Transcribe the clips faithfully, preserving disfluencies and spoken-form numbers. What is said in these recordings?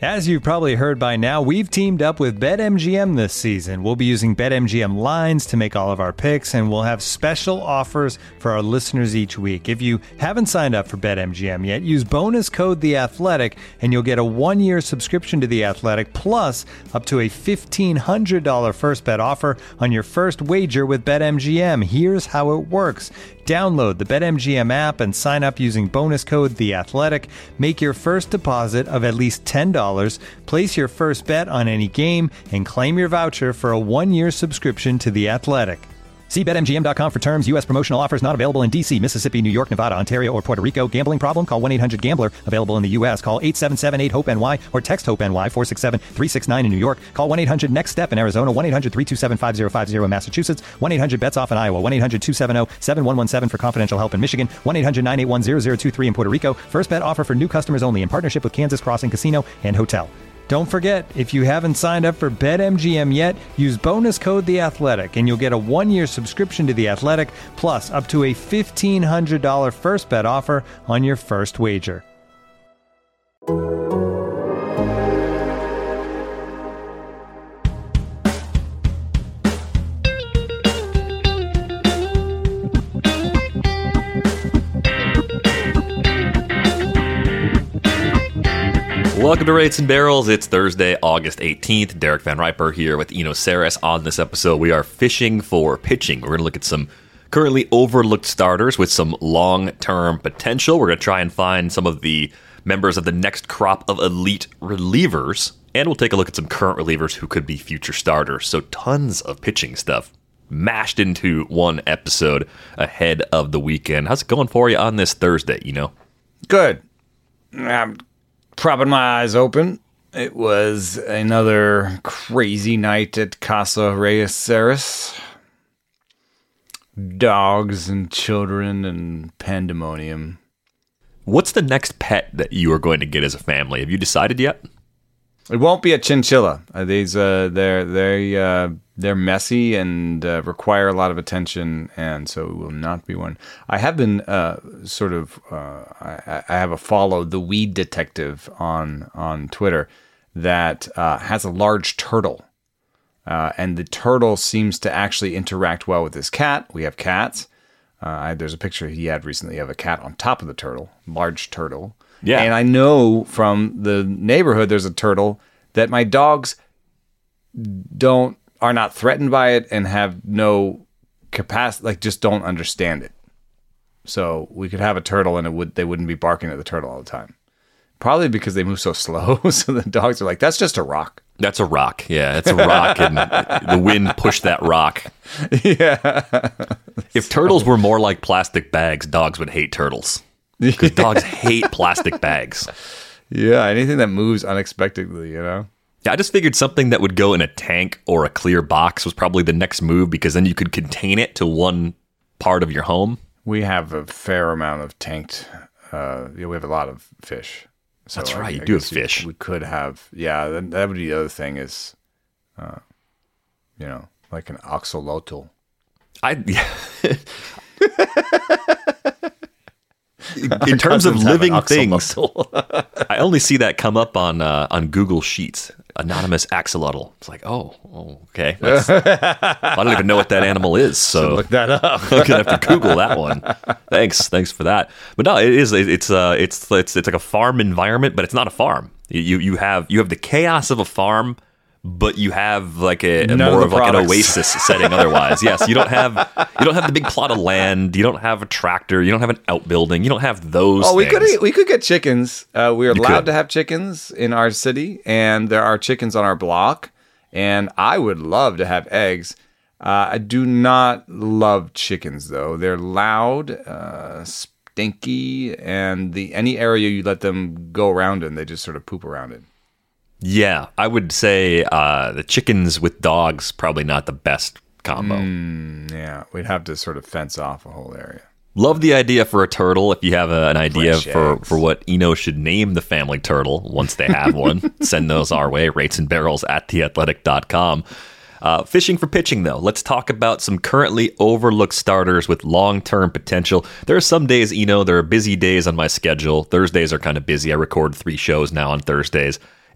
As you've probably heard by now, we've teamed up with BetMGM this season. We'll be using BetMGM lines to make all of our picks, and we'll have special offers for our listeners each week. If you haven't signed up for BetMGM yet, use bonus code The Athletic, and you'll get a one-year subscription to The Athletic, plus up to a fifteen hundred dollars first bet offer on your first wager with BetMGM. Here's how it works. Download the BetMGM app and sign up using bonus code The Athletic. Make your first deposit of at least ten dollars. Place your first bet on any game and claim your voucher for a one-year subscription to The Athletic. See Bet M G M dot com for terms. U S promotional offers not available in D C, Mississippi, New York, Nevada, Ontario, or Puerto Rico. Gambling problem? Call one eight hundred gambler. Available in the U S. Call eight seven seven eight hope N Y or text HOPE-NY four six seven three six nine in New York. Call one eight hundred next step in Arizona. one eight hundred three two seven five zero five zero in Massachusetts. one eight hundred bets off in Iowa. one eight hundred two seven zero seven one one seven for confidential help in Michigan. one eight hundred nine eight one zero zero two three in Puerto Rico. First bet offer for new customers only in partnership with Kansas Crossing Casino and Hotel. Don't forget, if you haven't signed up for BetMGM yet, use bonus code The Athletic, and you'll get a one-year subscription to The Athletic, plus up to a fifteen hundred dollars first bet offer on your first wager. Welcome to Rates and Barrels. It's Thursday, August eighteenth. Derek Van Riper here with Eno Saris. On this episode, we are fishing for pitching. We're going to look at some currently overlooked starters with some long-term potential. We're going to try and find some of the members of the next crop of elite relievers. And we'll take a look at some current relievers who could be future starters. So tons of pitching stuff mashed into one episode ahead of the weekend. How's it going for you on this Thursday, Eno? Good. I'm propping my eyes open. It was another crazy night at Casa Reyes Saris. Dogs and children and pandemonium. What's the next pet that you are going to get as a family? Have you decided yet? It won't be a chinchilla. Uh, these uh, they're they uh, they're messy and uh, require a lot of attention, and so it will not be one. I have been uh, sort of uh, I, I have a follow the Weed Detective on on Twitter that uh, has a large turtle, uh, and the turtle seems to actually interact well with his cat. We have cats. Uh, I, there's a picture he had recently of a cat on top of the turtle, large turtle. Yeah. And I know from the neighborhood there's a turtle that my dogs don't are not threatened by it and have no capacity, like just don't understand it. So we could have a turtle and it would they wouldn't be barking at the turtle all the time. Probably because they move so slow. So the dogs are like, that's just a rock. That's a rock. Yeah, it's a rock, and the wind pushed that rock. Yeah. If turtles were more like plastic bags, dogs would hate turtles. Because dogs hate plastic bags. Yeah, anything that moves unexpectedly, you know? Yeah, I just figured something that would go in a tank or a clear box was probably the next move, because then you could contain it to one part of your home. We have a fair amount of tanked, uh, yeah, we have a lot of fish. So That's right, I, you I do have guess fish. We, we could have, yeah, that, that would be the other thing is, uh, you know, like an axolotl. I... Yeah. In terms of living things, I only see that come up on uh, on Google Sheets. Anonymous axolotl. It's like, oh, oh okay. That's, I don't even know what that animal is, so so look that up. I'm gonna have to Google that one. Thanks, thanks for that. But no, it is. It's uh, it's it's it's like a farm environment, but it's not a farm. You you have you have the chaos of a farm, but you have like a, a more of, of like an oasis setting otherwise. Yes, you don't have you don't have the big plot of land. You don't have a tractor. You don't have an outbuilding. You don't have those Oh, we things. could we could get chickens. Uh, we are You allowed could. to have chickens in our city, and there are chickens on our block. And I would love to have eggs. Uh, I do not love chickens, though. They're loud, uh, stinky, and the any area you let them go around in, they just sort of poop around it. Yeah, I would say uh, the chickens with dogs, probably not the best combo. Mm, yeah, we'd have to sort of fence off a whole area. Love the idea for a turtle. If you have a, an idea Fresh for, eggs. for what Eno should name the family turtle once they have one, send those our way, rates and barrels at the athletic dot com. Uh, fishing for pitching, though. Let's talk about some currently overlooked starters with long-term potential. There are some days, Eno, there are busy days on my schedule. Thursdays are kind of busy. I record three shows now on Thursdays.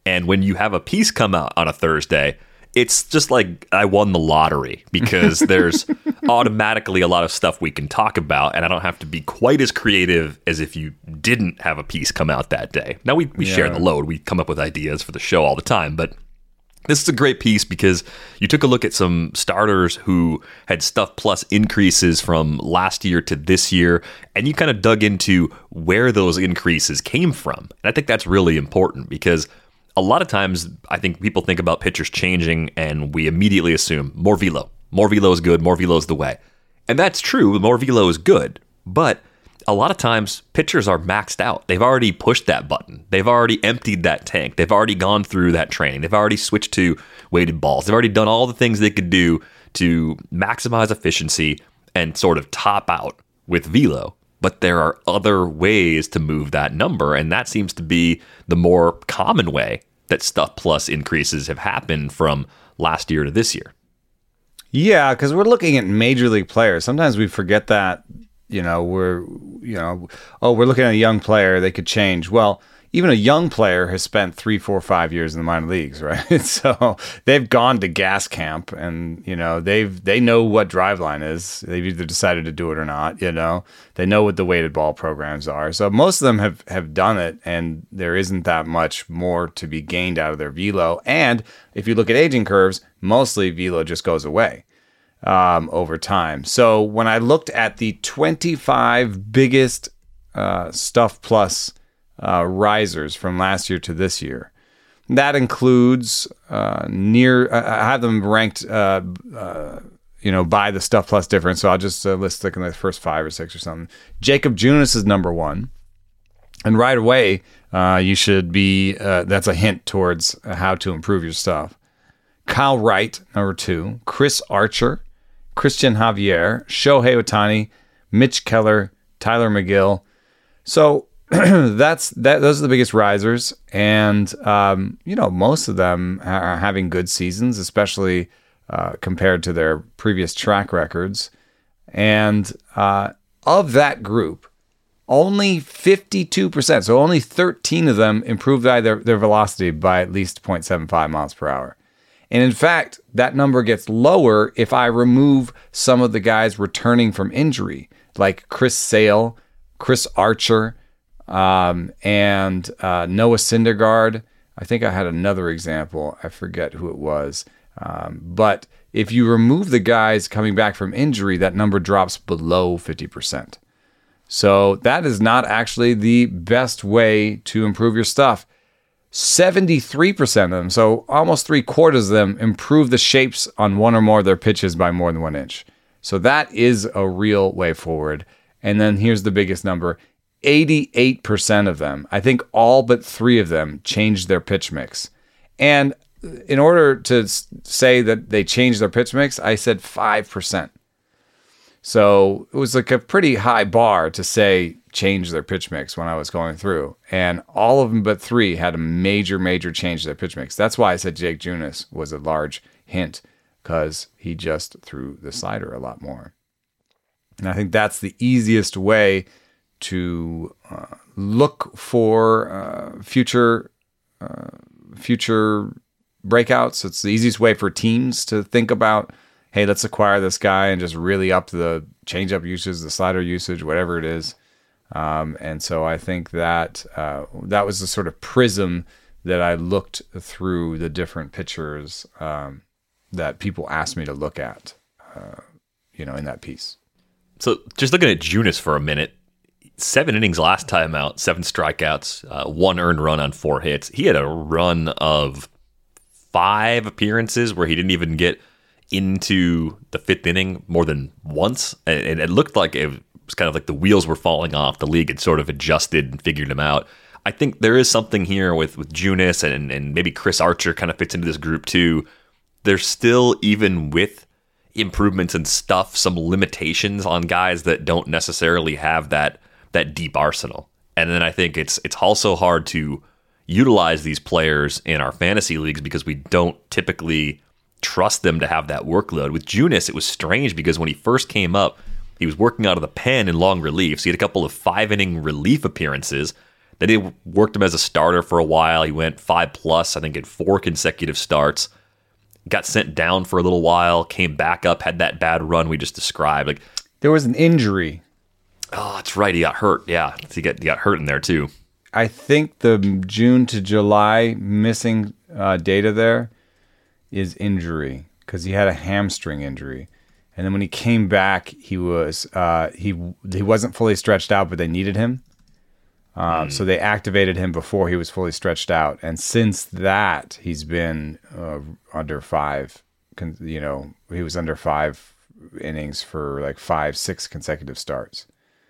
And when you have a piece come out on a Thursday, it's just like I won the lottery because there's automatically a lot of stuff we can talk about, and I don't have to be quite as creative as if you didn't have a piece come out that day. Now, we, we yeah. share the load. We come up with ideas for the show all the time, but this is a great piece because you took a look at some starters who had Stuff Plus increases from last year to this year, and you kind of dug into where those increases came from. And I think that's really important because a lot of times, I think people think about pitchers changing and we immediately assume more velo. More velo is good, more velo is the way. And that's true, more velo is good. But a lot of times, pitchers are maxed out. They've already pushed that button. They've already emptied that tank. They've already gone through that training. They've already switched to weighted balls. They've already done all the things they could do to maximize efficiency and sort of top out with velo. But there are other ways to move that number, and that seems to be the more common way that Stuff Plus increases have happened from last year to this year. Yeah, because we're looking at major league players. Sometimes we forget that, you know, we're, you know, oh, we're looking at a young player, they could change. Well, even a young player has spent three, four, five years in the minor leagues, right? So they've gone to gas camp, and you know they've they know what driveline is. They've either decided to do it or not. You know, they know what the weighted ball programs are. So most of them have have done it, and there isn't that much more to be gained out of their velo. And if you look at aging curves, mostly velo just goes away um, over time. So when I looked at the twenty-five biggest uh, Stuff Plus Uh, risers from last year to this year. That includes uh, near, uh, I have them ranked, uh, uh, you know, by the Stuff Plus difference. So I'll just uh, list like in the first five or six or something. Jacob Junis is number one. And right away, uh, you should be, uh, that's a hint towards how to improve your stuff. Kyle Wright, number two. Chris Archer, Christian Javier, Shohei Ohtani, Mitch Keller, Tyler McGill. So, that's that. Those are the biggest risers, and um, you know most of them are having good seasons, especially uh, compared to their previous track records. And uh, of that group, only fifty-two percent, so only thirteen of them improved their their velocity by at least zero point seven five miles per hour. And in fact, that number gets lower if I remove some of the guys returning from injury, like Chris Sale, Chris Archer. Um, and uh, Noah Syndergaard. I think I had another example. I forget who it was. Um, but if you remove the guys coming back from injury, that number drops below fifty percent. So that is not actually the best way to improve your stuff. seventy-three percent of them, so almost three quarters of them, improve the shapes on one or more of their pitches by more than one inch. So that is a real way forward. And then here's the biggest number. eighty-eight percent of them, I think all but three of them, changed their pitch mix. And in order to say that they changed their pitch mix, I said five percent. So it was like a pretty high bar to say change their pitch mix when I was going through. And all of them but three had a major, major change to their pitch mix. That's why I said Jake Junis was a large hint, because he just threw the slider a lot more. And I think that's the easiest way to uh, look for uh, future uh, future breakouts. It's the easiest way for teams to think about, hey, let's acquire this guy and just really up the changeup usage, the slider usage, whatever it is. Um, and so I think that uh, that was the sort of prism that I looked through the different pitchers um, that people asked me to look at, uh, you know, in that piece. So just looking at Junis for a minute, seven innings last time out, seven strikeouts, uh, one earned run on four hits. He had a run of five appearances where he didn't even get into the fifth inning more than once. And it looked like it was kind of like the wheels were falling off. The league had sort of adjusted and figured him out. I think there is something here with, with Junis, and, and maybe Chris Archer kind of fits into this group too. There's still, even with improvements and stuff, some limitations on guys that don't necessarily have that that deep arsenal. And then I think it's it's also hard to utilize these players in our fantasy leagues because we don't typically trust them to have that workload. With Junis, it was strange because when he first came up, he was working out of the pen in long relief. So he had a couple of five-inning relief appearances. Then they worked him as a starter for a while. He went five plus, I think, in four consecutive starts. Got sent down for a little while, came back up, had that bad run we just described. Like, there was an injury. Oh, that's right. He got hurt. Yeah, he got he got hurt in there too. I think the June to July missing uh, data there is injury because he had a hamstring injury, and then when he came back, he was uh, he he wasn't fully stretched out, but they needed him, uh, mm. so they activated him before he was fully stretched out, and since that, he's been uh, under five. You know, he was under five innings for like five, six consecutive starts.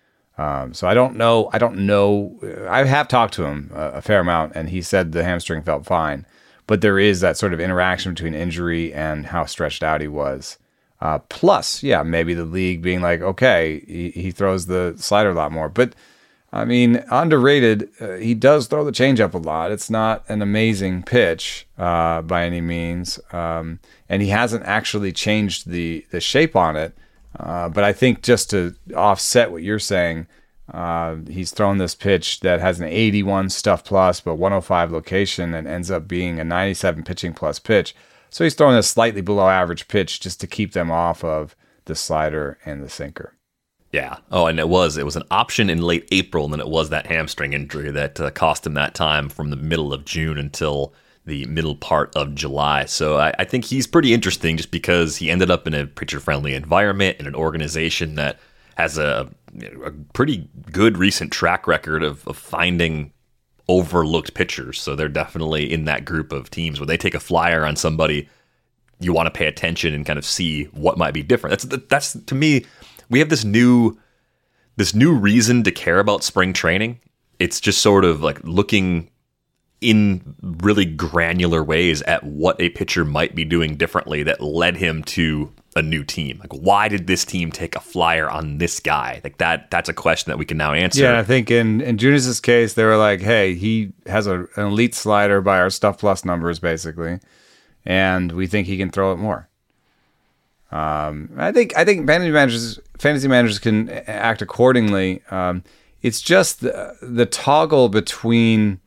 Um, so I don't know. I don't know. I have talked to him a, a fair amount, and he said the hamstring felt fine. But there is that sort of interaction between injury and how stretched out he was. Uh, plus, yeah, maybe the league being like, okay, he, he throws the slider a lot more. But, I mean, underrated, uh, he does throw the changeup a lot. It's not an amazing pitch uh, by any means. Um, and he hasn't actually changed the, the shape on it. Uh, but I think just to offset what you're saying, uh, he's thrown this pitch that has an eighty-one stuff plus, but one oh five location and ends up being a ninety-seven pitching plus pitch. So he's throwing a slightly below average pitch just to keep them off of the slider and the sinker. Yeah. Oh, and it was it was an option in late April, and then it was that hamstring injury that uh, cost him that time from the middle of June until the middle part of July. So I, I think he's pretty interesting just because he ended up in a pitcher-friendly environment in an organization that has a, a pretty good recent track record of, of finding overlooked pitchers. So they're definitely in that group of teams where they take a flyer on somebody, you want to pay attention and kind of see what might be different. That's that's to me, we have this new this new reason to care about spring training. It's just sort of like looking in really granular ways at what a pitcher might be doing differently that led him to a new team. Like, why did this team take a flyer on this guy? Like that, that's a question that we can now answer. Yeah, I think in, in Junis's case, they were like, hey, he has a, an elite slider by our stuff plus numbers, basically, and we think he can throw it more. Um, I think I think fantasy managers fantasy managers can act accordingly. Um, it's just the, the toggle between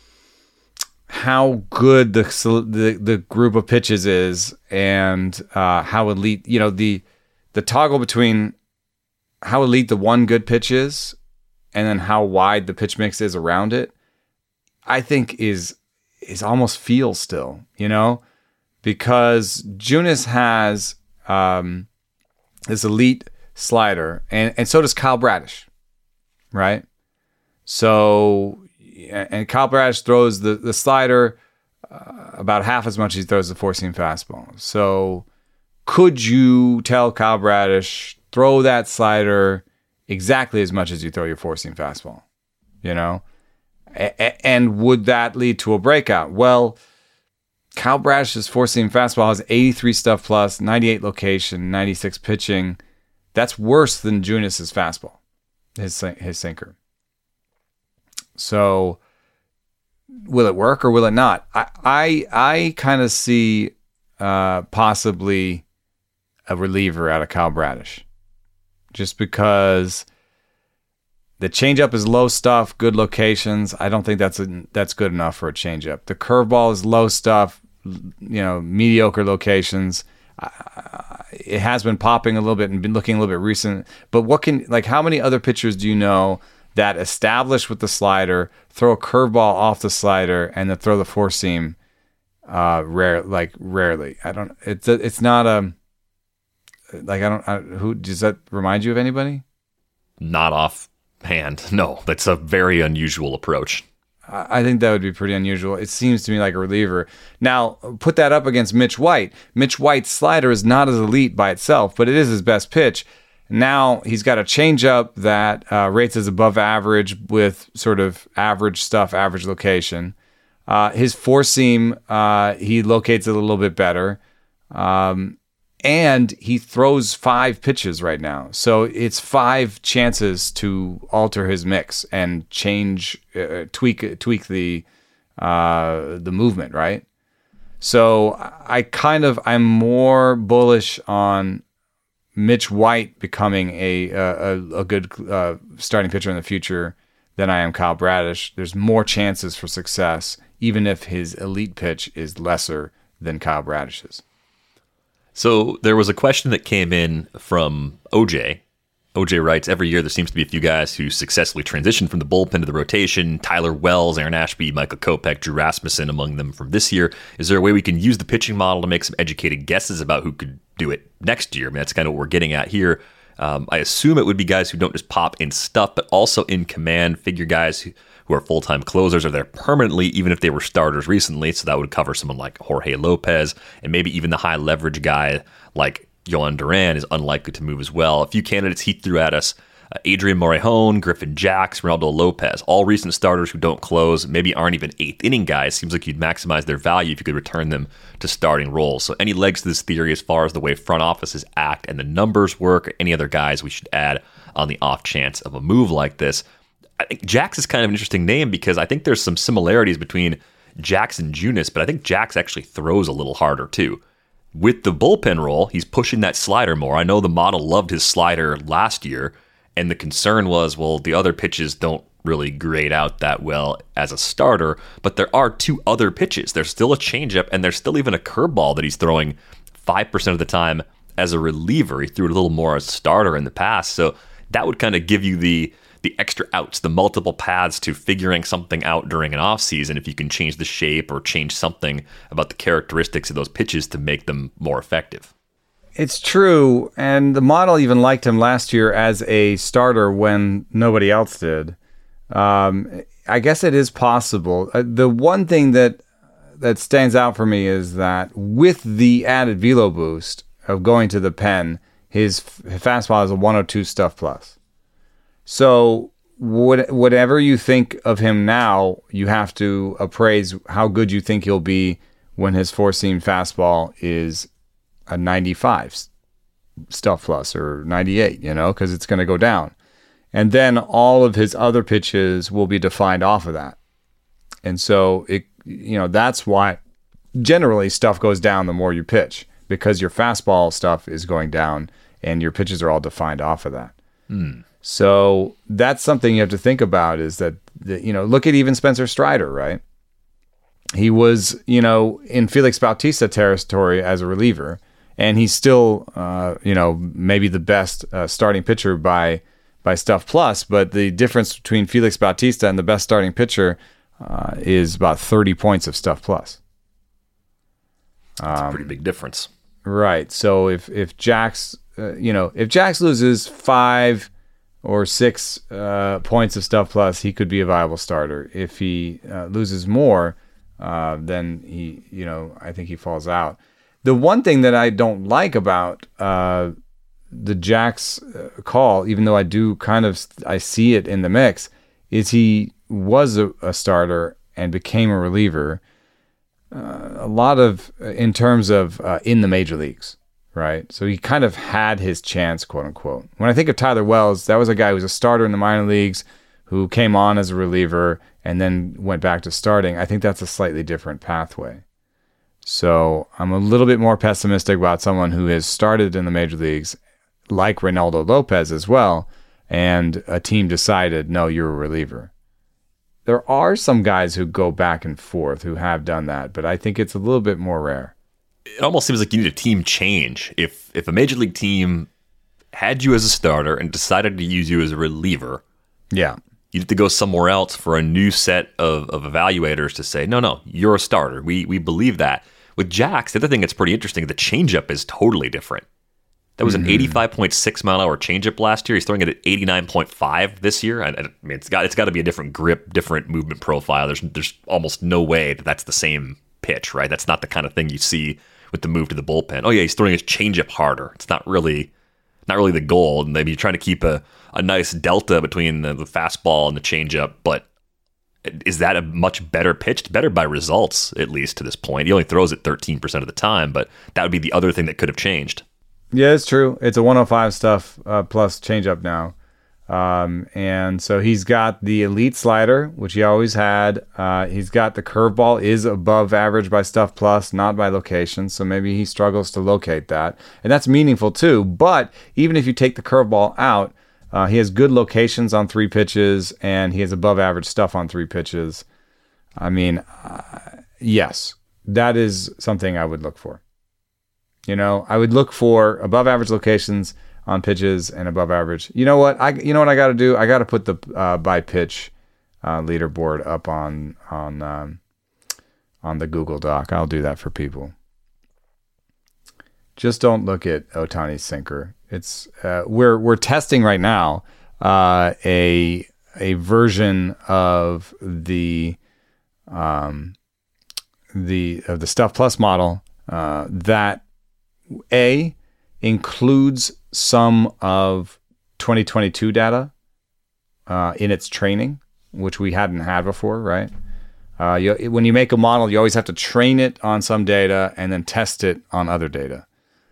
how good the, the the group of pitches is and uh, how elite, you know, the the toggle between how elite the one good pitch is and then how wide the pitch mix is around it, I think is is almost feels still, you know, because Junis has um, this elite slider, and, and so does Kyle Bradish, right? So. And Kyle Bradish throws the, the slider uh, about half as much as he throws the four-seam fastball. So could you tell Kyle Bradish, throw that slider exactly as much as you throw your four-seam fastball? You know? A- and would that lead to a breakout? Well, Kyle Bradish's four-seam fastball has eighty-three stuff plus, ninety-eight location, ninety-six pitching. That's worse than Junis's fastball, his his sinker. So, will it work or will it not? I I, I kind of see uh, possibly a reliever out of Kyle Bradish, just because the changeup is low stuff, good locations. I don't think that's a, that's good enough for a changeup. The curveball is low stuff, you know, mediocre locations. Uh, it has been popping a little bit and been looking a little bit recent. But what can like how many other pitchers do you know that establish with the slider, throw a curveball off the slider, and then throw the four seam? Uh, rare, like rarely. I don't. It's a, it's not a like I don't. I, who does that remind you of anybody? Not offhand. No, that's a very unusual approach. I think that would be pretty unusual. It seems to me like a reliever. Now, put that up against Mitch White. Mitch White's slider is not as elite by itself, but it is his best pitch. Now he's got a changeup that uh, rates as above average with sort of average stuff, average location. Uh, his four seam, uh, he locates it a little bit better. Um, and he throws five pitches right now. So it's five chances to alter his mix and change, uh, tweak, tweak the, uh, the movement, right? So I kind of, I'm more bullish on Mitch White becoming a a, a good uh, starting pitcher in the future than I am Kyle Bradish. There's more chances for success, even if his elite pitch is lesser than Kyle Bradish's. So there was a question that came in from O J. O J writes, every year there seems to be a few guys who successfully transition from the bullpen to the rotation. Tyler Wells, Aaron Ashby, Michael Kopech, Drew Rasmussen among them from this year. Is there a way we can use the pitching model to make some educated guesses about who could do it next year? I mean, that's kind of what we're getting at here. Um, I assume it would be guys who don't just pop in stuff, but also in command, figure guys who, who are full-time closers are there permanently, even if they were starters recently. So that would cover someone like Jorge Lopez, and maybe even the high-leverage guy like Yohan Duran is unlikely to move as well. A few candidates he threw at us, uh, Adrian Morejon, Griffin Jax, Ronaldo Lopez, all recent starters who don't close, maybe aren't even eighth inning guys. Seems like you'd maximize their value if you could return them to starting roles. So any legs to this theory as far as the way front offices act and the numbers work, or any other guys we should add on the off chance of a move like this? I think Jax is kind of an interesting name because I think there's some similarities between Jax and Junis, but I think Jax actually throws a little harder too. With the bullpen role, he's pushing that slider more. I know the model loved his slider last year, and the concern was, well, the other pitches don't really grade out that well as a starter, but there are two other pitches. There's still a changeup, and there's still even a curveball that he's throwing five percent of the time as a reliever. He threw it a little more as a starter in the past, so that would kind of give you the the extra outs, the multiple paths to figuring something out during an offseason if you can change the shape or change something about the characteristics of those pitches to make them more effective. It's true, and the model even liked him last year as a starter when nobody else did. Um, I guess it is possible. Uh, the one thing that that stands out for me is that with the added velo boost of going to the pen, his, his fastball is a one oh two stuff plus. So what, whatever you think of him now, you have to appraise how good you think he'll be when his four-seam fastball is a ninety-five stuff plus or ninety-eight, you know, because it's going to go down. And then all of his other pitches will be defined off of that. And so, it, you know, that's why generally stuff goes down the more you pitch, because your fastball stuff is going down and your pitches are all defined off of that. Hmm. So that's something you have to think about is that, the, you know, look at even Spencer Strider, right? He was, you know, in Felix Bautista territory as a reliever, and he's still, uh, you know, maybe the best uh, starting pitcher by by Stuff Plus, but the difference between Felix Bautista and the best starting pitcher uh, is about thirty points of Stuff Plus. That's um, a pretty big difference. Right. So if, if Jax, uh, you know, if Jax loses five or six uh, points of Stuff Plus, he could be a viable starter. If he uh, loses more, uh, then he, you know, I think he falls out. The one thing that I don't like about uh, the Jax uh, call, even though I do kind of, I see it in the mix, is he was a, a starter and became a reliever. Uh, a lot of, in terms of uh, in the major leagues. Right. So he kind of had his chance, quote unquote. When I think of Tyler Wells, that was a guy who was a starter in the minor leagues who came on as a reliever and then went back to starting. I think that's a slightly different pathway. So I'm a little bit more pessimistic about someone who has started in the major leagues, like Ronaldo Lopez as well, and a team decided, no, you're a reliever. There are some guys who go back and forth who have done that, but I think it's a little bit more rare. It almost seems like you need a team change. If if a major league team had you as a starter and decided to use you as a reliever, yeah, you'd have to go somewhere else for a new set of, of evaluators to say, no, no, you're a starter. We we believe that. With Jax, the other thing that's pretty interesting, the changeup is totally different. That was mm-hmm. an eighty-five point six mile an hour changeup last year. He's throwing it at eighty-nine point five this year. I, I mean, it's got it's got to be a different grip, different movement profile. There's there's almost no way that that's the same pitch, right? That's not the kind of thing you see with the move to the bullpen. Oh yeah, he's throwing his changeup harder. It's not really, not really the goal. And maybe you're trying to keep a, a nice delta between the, the fastball and the changeup. But is that a much better pitch? It's better by results, at least to this point. He only throws it thirteen percent of the time, but that would be the other thing that could have changed. Yeah, it's true. It's a one oh five stuff uh, plus changeup now. Um, and so he's got the elite slider, which he always had. Uh, he's got the curveball is above average by Stuff Plus, not by location. So maybe he struggles to locate that. And that's meaningful too. But even if you take the curveball out, Uh, he has good locations on three pitches, and he has above average stuff on three pitches. I mean, uh, yes, that is something I would look for. You know, I would look for above average locations on pitches and above average. You know what? I you know what I got to do? I got to put the uh, by pitch uh, leaderboard up on on um, on the Google Doc. I'll do that for people. Just don't look at Ohtani's sinker. It's uh, we're we're testing right now uh, a a version of the um the of the Stuff Plus model uh, that A includes some of twenty twenty-two data uh, in its training, which we hadn't had before, right? Uh, you, when you make a model, you always have to train it on some data and then test it on other data.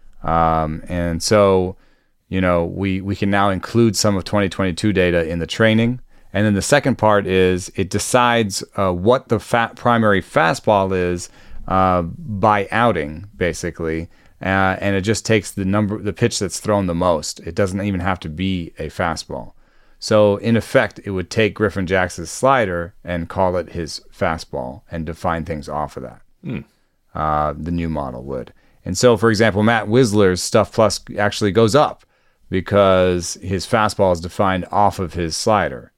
Um, and so, you know, we, we can now include some of twenty twenty-two data in the training. And then the second part is it decides uh, what the fat primary fastball is uh, by outing, basically. Uh, and it just takes the number, the pitch that's thrown the most. It doesn't even have to be a fastball. So in effect, it would take Griffin Jax's slider and call it his fastball and define things off of that. Mm. Uh, the new model would. And so, for example, Matt Wisler's Stuff Plus actually goes up because his fastball is defined off of his slider.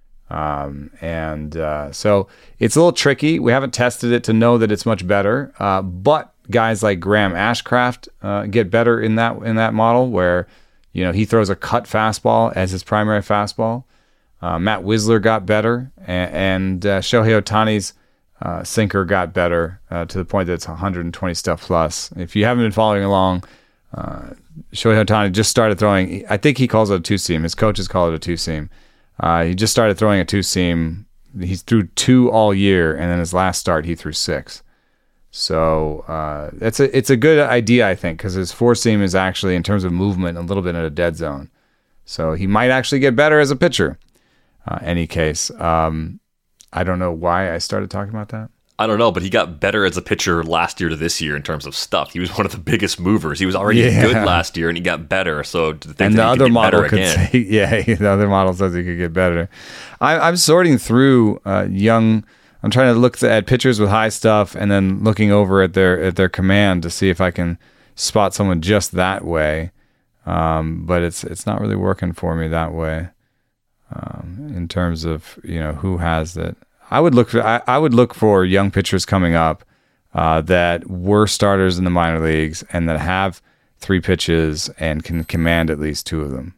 Um, and uh, so it's a little tricky. We haven't tested it to know that it's much better, uh, but guys like Graham Ashcraft uh, get better in that in that model where, you know, he throws a cut fastball as his primary fastball. Uh, Matt Wisler got better, and, and uh, Shohei Ohtani's uh, sinker got better uh, to the point that it's one hundred twenty Stuff Plus. If you haven't been following along, uh, Shohei Ohtani just started throwing. I think he calls it a two seam. His coaches call it a two seam. Uh, he just started throwing a two seam. He threw two all year, and then his last start he threw six. So uh, it's a it's a good idea, I think, because his four seam is actually, in terms of movement, a little bit in a dead zone. So he might actually get better as a pitcher. Uh, any case, um, I don't know why I started talking about that. I don't know, but he got better as a pitcher last year to this year in terms of stuff. He was one of the biggest movers. He was already yeah. good last year, and he got better. So to think and that the he other could get model better could again. say, yeah, the other model says he could get better. I, I'm sorting through uh, young. I'm trying to look at pitchers with high stuff, and then looking over at their at their command to see if I can spot someone just that way. Um, but it's it's not really working for me that way. Um, in terms of, you know, who has that. I would look for I, I would look for young pitchers coming up uh, that were starters in the minor leagues and that have three pitches and can command at least two of them.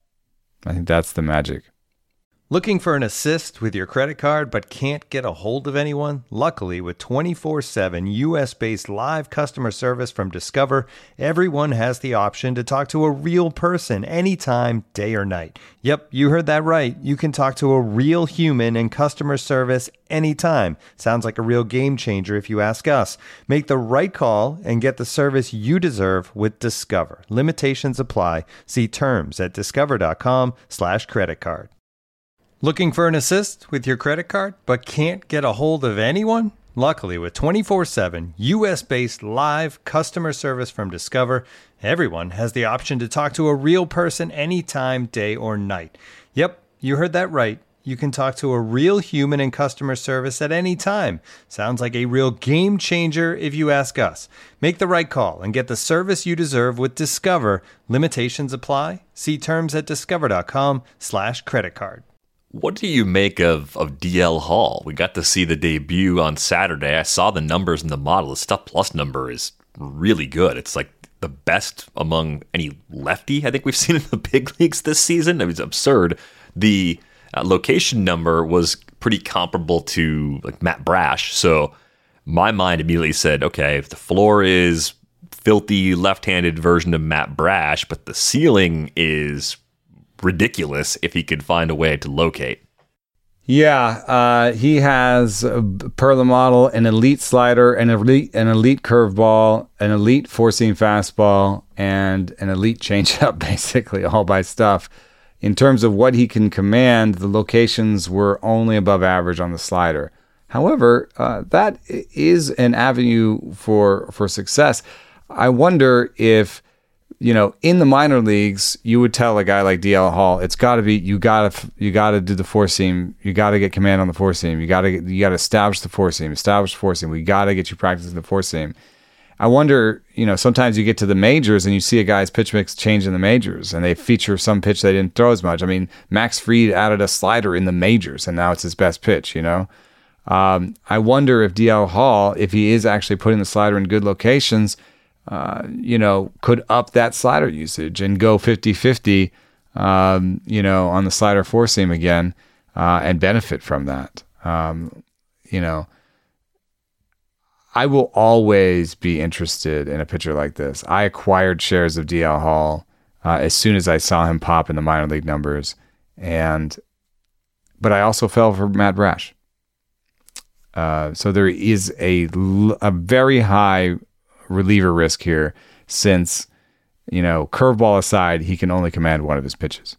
I think that's the magic. Looking for an assist with your credit card but can't get a hold of anyone? Luckily, with twenty-four seven U S-based live customer service from Discover, everyone has the option to talk to a real person anytime, day or night. Yep, you heard that right. You can talk to a real human in customer service anytime. Sounds like a real game changer if you ask us. Make the right call and get the service you deserve with Discover. Limitations apply. See terms at discover.com slash credit card. Looking for an assist with your credit card but can't get a hold of anyone? Luckily, with twenty-four seven U S-based live customer service from Discover, everyone has the option to talk to a real person anytime, day or night. Yep, you heard that right. You can talk to a real human in customer service at any time. Sounds like a real game changer if you ask us. Make the right call and get the service you deserve with Discover. Limitations apply. See terms at discover.com slash credit card. What do you make of, of D L Hall? We got to see the debut on Saturday. I saw the numbers in the model. The Stuff Plus number is really good. It's like the best among any lefty I think we've seen in the big leagues this season. It was absurd. The uh, location number was pretty comparable to like Matt Brash. So my mind immediately said, okay, if the floor is filthy left-handed version of Matt Brash, but the ceiling is ridiculous if he could find a way to locate. Yeah, uh, he has, uh, per the model, an elite slider, an elite an elite curveball, an elite four-seam fastball, and an elite changeup, basically, all by stuff. In terms of what he can command, the locations were only above average on the slider. However, uh, that is an avenue for for success. I wonder if you know, in the minor leagues, you would tell a guy like D L Hall, it's got to be, you got to, you got to do the four seam. You got to get command on the four seam. You got to, you got to establish the four seam, establish the four seam. We got to get you practicing the four seam. I wonder, you know, sometimes you get to the majors and you see a guy's pitch mix change in the majors and they feature some pitch they didn't throw as much. I mean, Max Fried added a slider in the majors and now it's his best pitch, you know? Um, I wonder if D L Hall, if he is actually putting the slider in good locations, Uh, you know, could up that slider usage and go fifty-fifty, um, you know, on the slider four seam again, uh, and benefit from that. Um, you know, I will always be interested in a pitcher like this. I acquired shares of D L Hall uh, as soon as I saw him pop in the minor league numbers, and but I also fell for Matt Brash. Uh, so there is a a very high reliever risk here, since, you know, curveball aside, he can only command one of his pitches,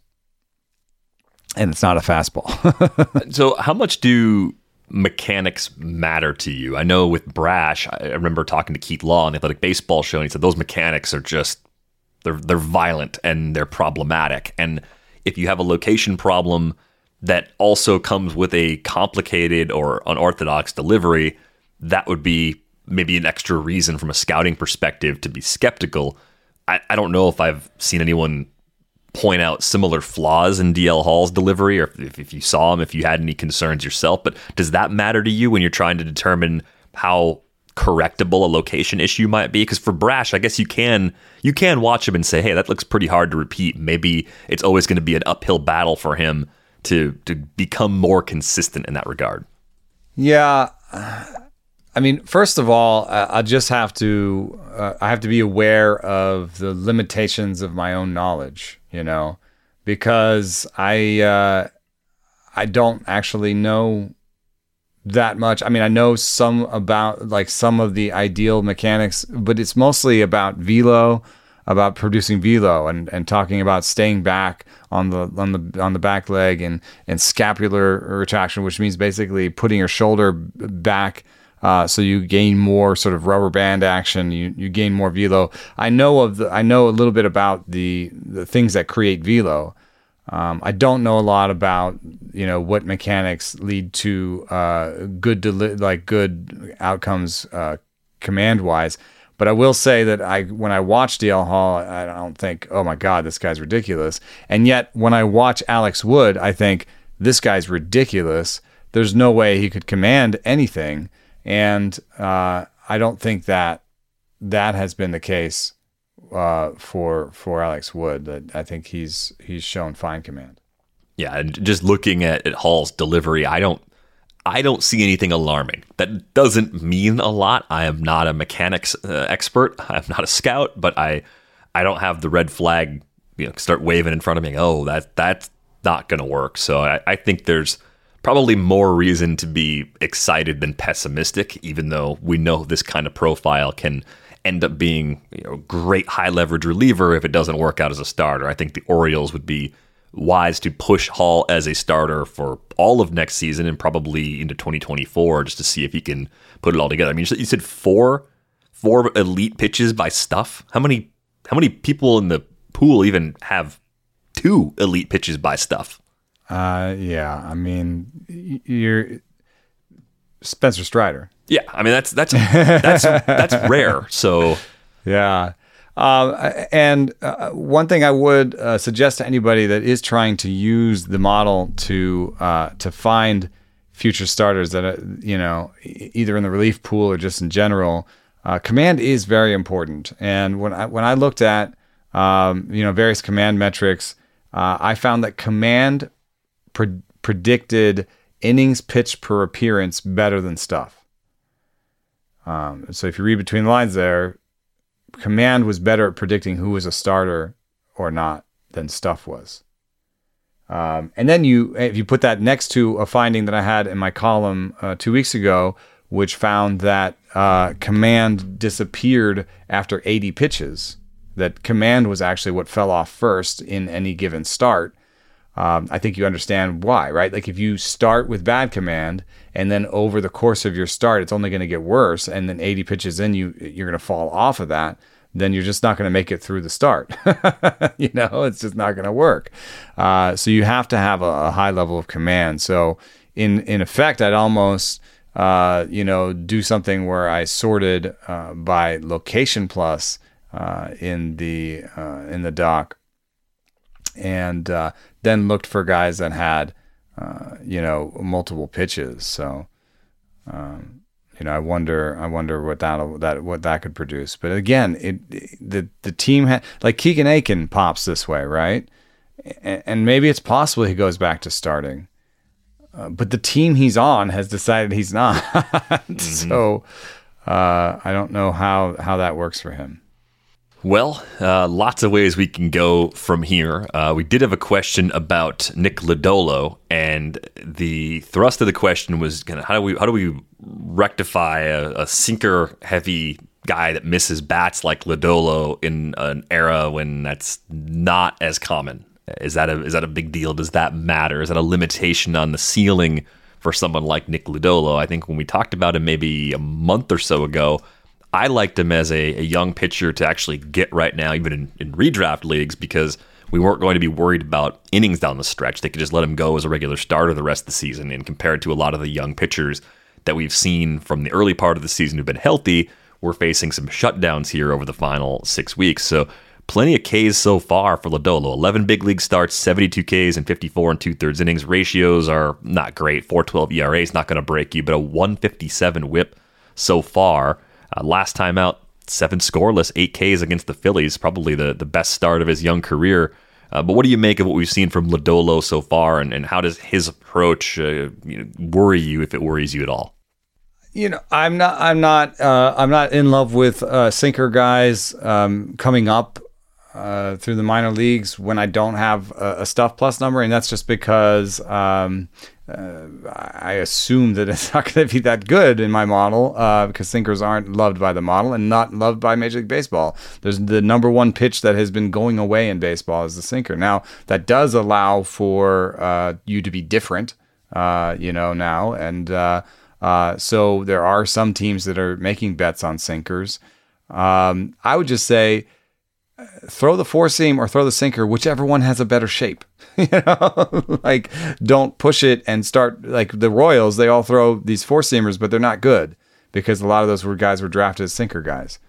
and it's not a fastball. So how much do mechanics matter to you? I know with Brash, I remember talking to Keith Law on the Athletic Baseball show, and he said those mechanics are just, they're they're violent and they're problematic. And if you have a location problem that also comes with a complicated or unorthodox delivery, that would be maybe an extra reason from a scouting perspective to be skeptical. I, I don't know if I've seen anyone point out similar flaws in D L Hall's delivery, or if, if you saw him, if you had any concerns yourself. But does that matter to you when you're trying to determine how correctable a location issue might be? Because for Brash, I guess you can you can watch him and say, hey, that looks pretty hard to repeat. Maybe it's always going to be an uphill battle for him to to become more consistent in that regard. Yeah. I mean, first of all, I just have to uh, I have to be aware of the limitations of my own knowledge, you know, because I uh, I don't actually know that much. I mean, I know some about like some of the ideal mechanics, but it's mostly about velo, about producing velo, and, and talking about staying back on the on the on the back leg, and and scapular retraction, which means basically putting your shoulder back. Uh, so you gain more sort of rubber band action. You you gain more velo. I know of the. I know a little bit about the the things that create velo. Um, I don't know a lot about, you know, what mechanics lead to uh, good deli- like good outcomes uh, command wise. But I will say that I when I watch D L Hall, I don't think, oh my God, this guy's ridiculous. And yet when I watch Alex Wood, I think this guy's ridiculous. There's no way he could command anything. And uh, I don't think that that has been the case uh, for for Alex Wood. That I think he's he's shown fine command. Yeah, and just looking at, at Hall's delivery, I don't I don't see anything alarming. That doesn't mean a lot. I am not a mechanics uh, expert. I'm not a scout, but I I don't have the red flag, you know, start waving in front of me. Oh, that that's not going to work. So I, I think there's probably more reason to be excited than pessimistic, even though we know this kind of profile can end up being, you know, great high leverage reliever if it doesn't work out as a starter. I think the Orioles would be wise to push Hall as a starter for all of next season and probably into twenty twenty-four just to see if he can put it all together. I mean, you said four four elite pitches by Stuff. How many how many people in the pool even have two elite pitches by Stuff? Uh, yeah, I mean, you're Spencer Strider. Yeah, I mean that's that's that's that's rare. So yeah, um, and uh, one thing I would uh, suggest to anybody that is trying to use the model to uh, to find future starters that uh, you know, either in the relief pool or just in general, uh, command is very important. And when I when I looked at um, you know, various command metrics, uh, I found that command Pre- predicted innings pitched per appearance better than Stuff. Um, so if you read between the lines there, command was better at predicting who was a starter or not than Stuff was. Um, and then you, if you put that next to a finding that I had in my column uh, two weeks ago, which found that uh, command disappeared after eighty pitches, that command was actually what fell off first in any given start. Um, I think you understand why, right? Like if you start with bad command and then over the course of your start, it's only going to get worse. And then eighty pitches in, you, you're going to fall off of that. then you're just not going to make it through the start. You know, it's just not going to work. Uh, so you have to have a, a high level of command. So in in effect, I'd almost uh, you know do something where I sorted uh, by location plus uh, in the uh, in the doc, and uh, then looked for guys that had uh, you know multiple pitches. So. Um, You know, I wonder, I wonder what that that what that could produce. But again, it, it the the team had like Keegan Aiken pops this way, right? And, and maybe it's possible he goes back to starting, uh, but the team he's on has decided he's not. Mm-hmm. So uh, I don't know how how that works for him. Well, uh, lots of ways we can go from here. Uh, we did have a question about Nick Lodolo, and the thrust of the question was kind of how do we how do we rectify a, a sinker-heavy guy that misses bats like Lodolo in an era when that's not as common? Is that a is that a big deal? Does that matter? Is that a limitation on the ceiling for someone like Nick Lodolo? I think when we talked about him maybe a month or so ago, I liked him as a, a young pitcher to actually get right now, even in, in redraft leagues, because we weren't going to be worried about innings down the stretch. They could just let him go as a regular starter the rest of the season. And compared to a lot of the young pitchers that we've seen from the early part of the season who've been healthy, we're facing some shutdowns here over the final six weeks. So plenty of Ks so far for Lodolo. eleven big league starts, seventy-two Ks and fifty-four and two-thirds innings. Ratios are not great. four twelve E R A is not going to break you, but a one fifty-seven whip so far. Uh, last time out, seven scoreless, eight Ks against the Phillies, probably the, the best start of his young career. Uh, but what do you make of what we've seen from Lodolo so far, and, and how does his approach uh, you know, worry you, if it worries you at all? You know, I'm not, I'm not, uh, I'm not in love with uh, sinker guys um, coming up uh, through the minor leagues when I don't have a, a stuff plus number, and that's just because um, uh, I assume that it's not going to be that good in my model uh, because sinkers aren't loved by the model and not loved by Major League Baseball. There's the number one pitch that has been going away in baseball is the sinker. Now that does allow for uh, you to be different, uh, you know, now and. Uh, Uh, so there are some teams that are making bets on sinkers. Um, I would just say throw the four seam or throw the sinker, whichever one has a better shape. You know, like don't push it and start like the Royals. They all throw these four seamers, but they're not good because a lot of those were guys were drafted as sinker guys.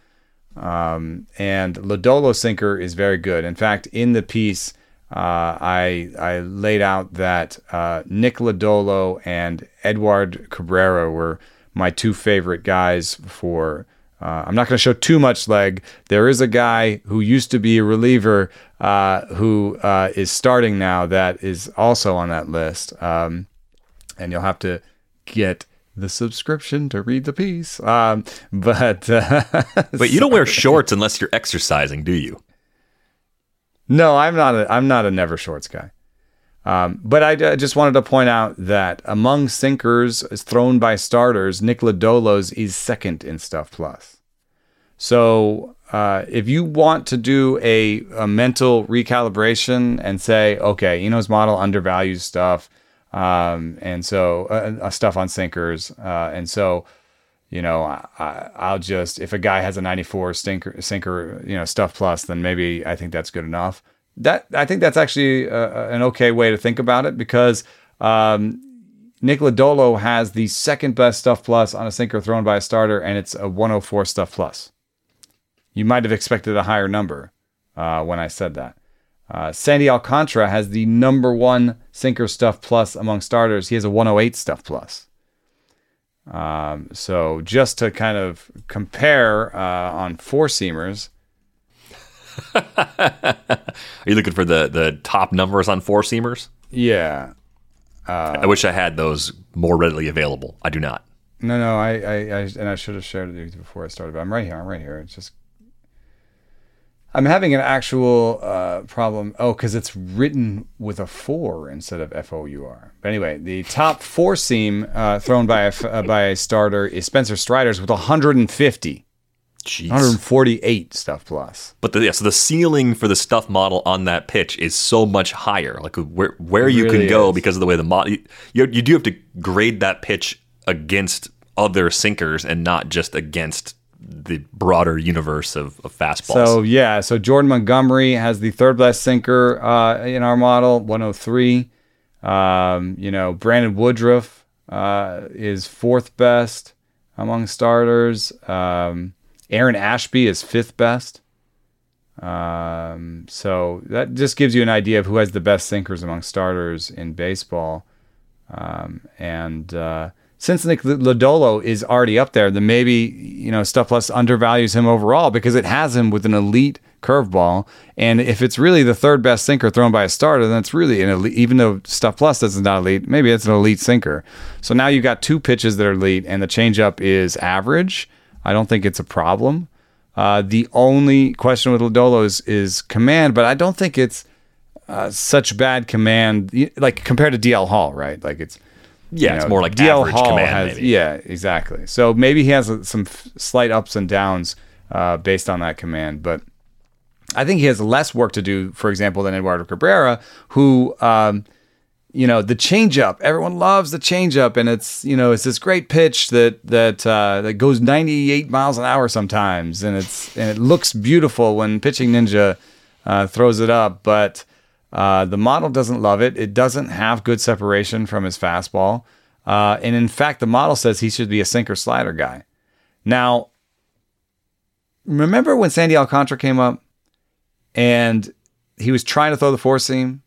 Um, and Lodolo sinker is very good. In fact, in the piece, Uh, I I laid out that uh, Nick Lodolo and Edward Cabrera were my two favorite guys for. Uh, I'm not going to show too much leg. There is a guy who used to be a reliever uh, who uh, is starting now that is also on that list, um, and you'll have to get the subscription to read the piece. Um, but uh, but you don't wear shorts unless you're exercising, do you? No, I'm not. A, I'm not a never shorts guy. Um, but I, I just wanted to point out that among sinkers thrown by starters, Nick Lodolo's is second in Stuff Plus. So uh, if you want to do a, a mental recalibration and say, okay, Eno's model undervalues stuff, um, and so uh, uh, stuff on sinkers, uh, and so. You know, I, I'll just, if a guy has a ninety-four stinker, sinker, you know, Stuff Plus, then maybe I think that's good enough. That I think that's actually uh, an okay way to think about it because um, Nick Lodolo has the second best Stuff Plus on a sinker thrown by a starter, and it's a one oh four Stuff Plus. You might have expected a higher number uh, when I said that. Uh, Sandy Alcantara has the number one sinker Stuff Plus among starters. He has a one oh eight Stuff Plus. Um, so just to kind of compare uh, on four seamers. Are you looking for the, the top numbers on four seamers? Yeah. Uh, I wish I had those more readily available. I do not. No, no, I, I, I and I should have shared it with you before I started, but I'm right here. I'm right here. It's just, I'm having an actual uh, problem. Oh, because it's written with a four instead of F O U R. But anyway, the top four seam uh, thrown by a, uh, by a starter is Spencer Strider's with one hundred fifty. Jeez. one hundred forty-eight Stuff Plus. But the, yeah, so the ceiling for the Stuff model on that pitch is so much higher. Like where where you really can go is. because of the way the model, you, you do have to grade that pitch against other sinkers and not just against the broader universe of, of fastballs. So, yeah. So, Jordan Montgomery has the third best sinker uh, in our model, one oh three. Um, you know, Brandon Woodruff uh, is fourth best among starters. Um, Aaron Ashby is fifth best. Um, so, that just gives you an idea of who has the best sinkers among starters in baseball. Um, and... Uh, Since Nick Lodolo is already up there, then maybe, you know, Stuff Plus undervalues him overall because it has him with an elite curveball. And if it's really the third best sinker thrown by a starter, then it's really an elite, even though Stuff Plus is not elite, maybe it's an elite sinker. So now you've got two pitches that are elite and the changeup is average. I don't think it's a problem. Uh, the only question with Lodolo is, is command, but I don't think it's uh, such bad command, like compared to D L Hall, right? Like it's, Yeah, you know, it's more like D L average Hall command, has, maybe. Yeah, exactly. So maybe he has some f- slight ups and downs uh, based on that command, but I think he has less work to do, for example, than Eduardo Cabrera, who, um, you know, the changeup. Everyone loves the changeup, and it's you know it's this great pitch that that uh, that goes ninety-eight miles an hour sometimes, and it's and it looks beautiful when Pitching Ninja uh, throws it up, but. Uh, the model doesn't love it. It doesn't have good separation from his fastball. Uh, and in fact, the model says he should be a sinker slider guy. Now, remember when Sandy Alcantara came up and he was trying to throw the four seam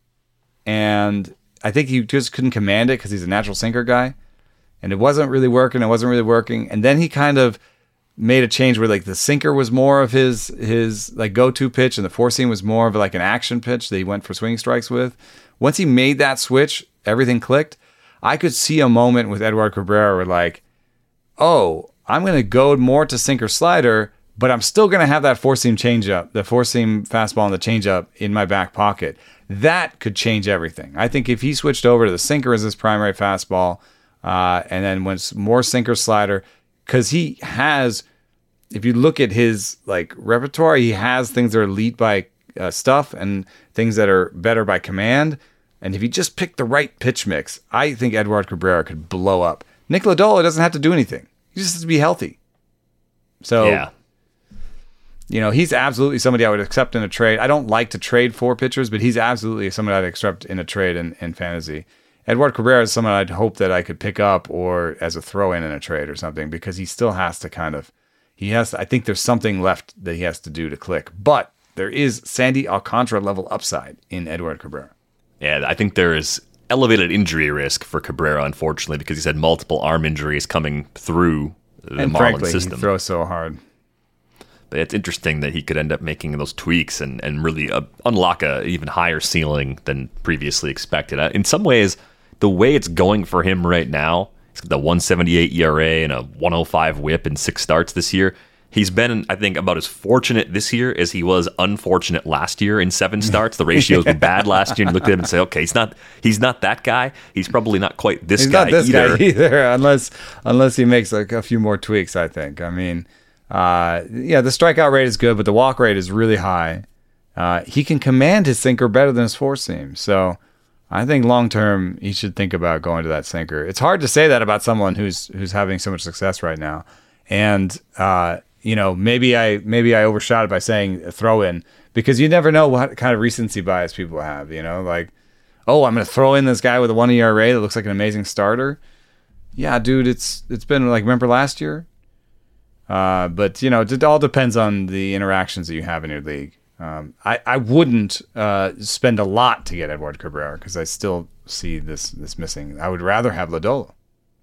and I think he just couldn't command it because he's a natural sinker guy and it wasn't really working. It wasn't really working. And then he kind of made a change where like the sinker was more of his his like go-to pitch and the four seam was more of like an action pitch that he went for swinging strikes with. Once he made that switch, everything clicked. I could see a moment with Eduardo Cabrera where like, oh, I'm going to go more to sinker slider, but I'm still going to have that four seam changeup, the four seam fastball and the changeup in my back pocket. That could change everything. I think if he switched over to the sinker as his primary fastball, uh, and then went more sinker slider. Because he has, if you look at his like repertoire, he has things that are elite by uh, stuff and things that are better by command. And if he just picked the right pitch mix, I think Eduardo Cabrera could blow up. Nick Lodolo doesn't have to do anything. He just has to be healthy. So, yeah. you know, he's absolutely somebody I would accept in a trade. I don't like to trade for pitchers, but he's absolutely somebody I'd accept in a trade in, in fantasy. Eduardo Cabrera is someone I'd hope that I could pick up or as a throw-in in a trade or something because he still has to kind of, he has to, I think there's something left that he has to do to click. But there is Sandy Alcantara level upside in Eduardo Cabrera. Yeah, I think there is elevated injury risk for Cabrera, unfortunately, because he's had multiple arm injuries coming through the and Marlins frankly, system. He throws so hard. But it's interesting that he could end up making those tweaks and, and really uh, unlock a even higher ceiling than previously expected. Uh, in some ways, the way it's going for him right now, he's got the one seventy-eight E R A and a one oh five whip in six starts this year. He's been, I think, about as fortunate this year as he was unfortunate last year in seven starts. The ratios were bad last year, and you looked at him and say, okay, he's not he's not that guy. He's probably not quite this he's guy not this either. guy either, unless unless he makes like a few more tweaks, I think. I mean, uh, yeah, the strikeout rate is good, but the walk rate is really high. Uh, he can command his sinker better than his four seam, so I think long term he should think about going to that sinker. It's hard to say that about someone who's who's having so much success right now, and uh, you know maybe I maybe I overshot it by saying throw in because you never know what kind of recency bias people have. You know, like oh, I'm going to throw in this guy with a one E R A that looks like an amazing starter. Yeah, dude, it's it's been like remember last year, uh, but you know it all depends on the interactions that you have in your league. Um, I, I wouldn't uh, spend a lot to get Eduardo Cabrera because I still see this this missing. I would rather have Lodolo.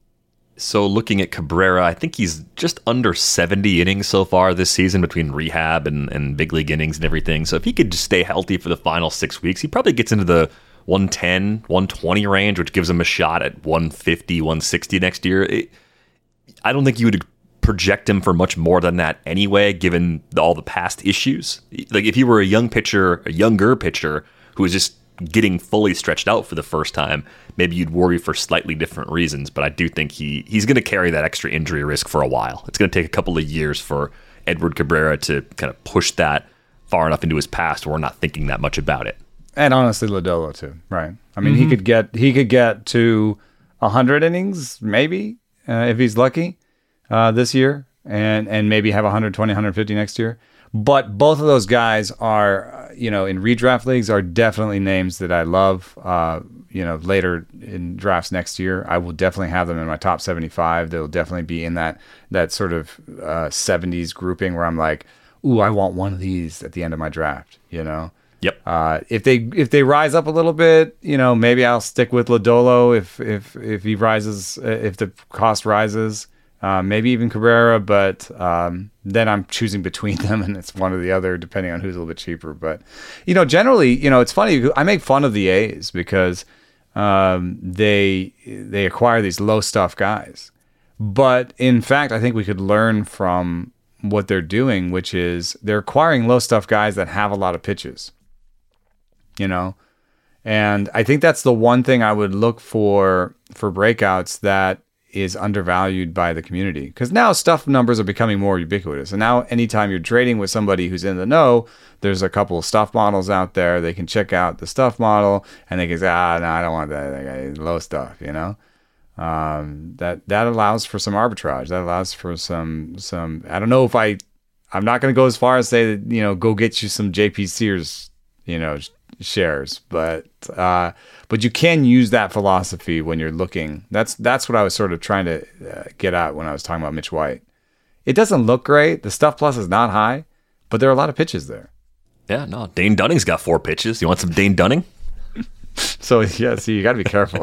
So looking at Cabrera, I think he's just under seventy innings so far this season between rehab and, and big league innings and everything. So if he could just stay healthy for the final six weeks, he probably gets into the one ten, one twenty range, which gives him a shot at one fifty, one sixty next year. It, I don't think you would project him for much more than that anyway, given all the past issues. Like if he were a young pitcher, a younger pitcher who was just getting fully stretched out for the first time, maybe you'd worry for slightly different reasons. But I do think he he's going to carry that extra injury risk for a while. It's going to take a couple of years for Edward Cabrera to kind of push that far enough into his past where we're not thinking that much about it. And honestly, Lodolo too, right? I mean, Mm-hmm. he could get he could get to one hundred innings maybe uh, if he's lucky uh, this year, and and maybe have one twenty, one fifty next year. But both of those guys are, you know, in redraft leagues are definitely names that I love. Uh, you know, later in drafts next year, I will definitely have them in my top seventy-five. They'll definitely be in that that sort of uh, seventies grouping where I'm like, ooh, I want one of these at the end of my draft, you know? Yep. Uh, if they if they rise up a little bit, you know, maybe I'll stick with Lodolo if if if he rises, if the cost rises. Uh, maybe even Cabrera, but um, then I'm choosing between them, and it's one or the other, depending on who's a little bit cheaper. But, you know, generally, you know, it's funny. I make fun of the A's because um, they they acquire these low stuff guys. But, in fact, I think we could learn from what they're doing, which is they're acquiring low stuff guys that have a lot of pitches, you know? And I think that's the one thing I would look for for breakouts that is undervalued by the community, because now stuff numbers are becoming more ubiquitous. And now anytime you're trading with somebody who's in the know, there's a couple of stuff models out there. They can check out the stuff model and they can say, ah, no, I don't want that, that low stuff, you know? Um, that, that allows for some arbitrage. That allows for some, some, I don't know if I, I'm not going to go as far as say that, you know, go get you some J P Sears, you know, shares, but uh, but you can use that philosophy when you're looking. That's that's what I was sort of trying to uh, get at when I was talking about Mitch White. It doesn't look great. The stuff plus is not high, but there are a lot of pitches there. Yeah, no. Dane Dunning's got four pitches. You want some Dane Dunning? So yeah, see, you got to be careful.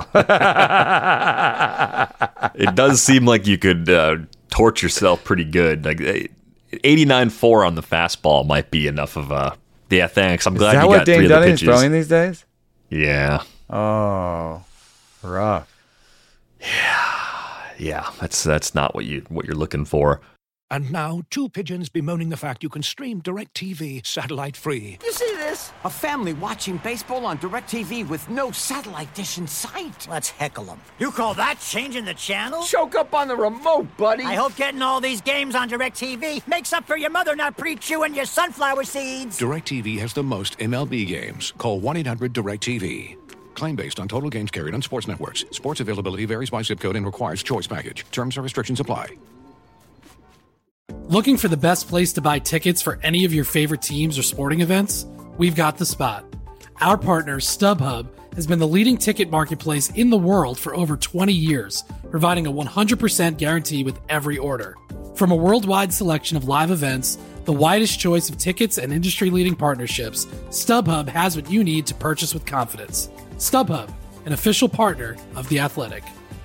It does seem like you could uh, torch yourself pretty good. Like eighty-nine four on the fastball might be enough of a. Yeah, thanks. I'm glad you got three of the pitches. Is that what Dane Dunning's throwing these days? Yeah. Oh, rough. Yeah, yeah. That's that's not what you what you're looking for. And now, two pigeons bemoaning the fact you can stream DirecTV satellite-free. You see this? A family watching baseball on DirecTV with no satellite dish in sight. Let's heckle them. You call that changing the channel? Choke up on the remote, buddy. I hope getting all these games on DirecTV makes up for your mother not pre-chewing your sunflower seeds. DirecTV has the most M L B games. Call one eight hundred direct T V. Claim based on total games carried on sports networks. Sports availability varies by zip code and requires choice package. Terms and restrictions apply. Looking for the best place to buy tickets for any of your favorite teams or sporting events? We've got the spot. Our partner, StubHub, has been the leading ticket marketplace in the world for over twenty years, providing a one hundred percent guarantee with every order. From a worldwide selection of live events, the widest choice of tickets, and industry-leading partnerships, StubHub has what you need to purchase with confidence. StubHub, an official partner of The Athletic.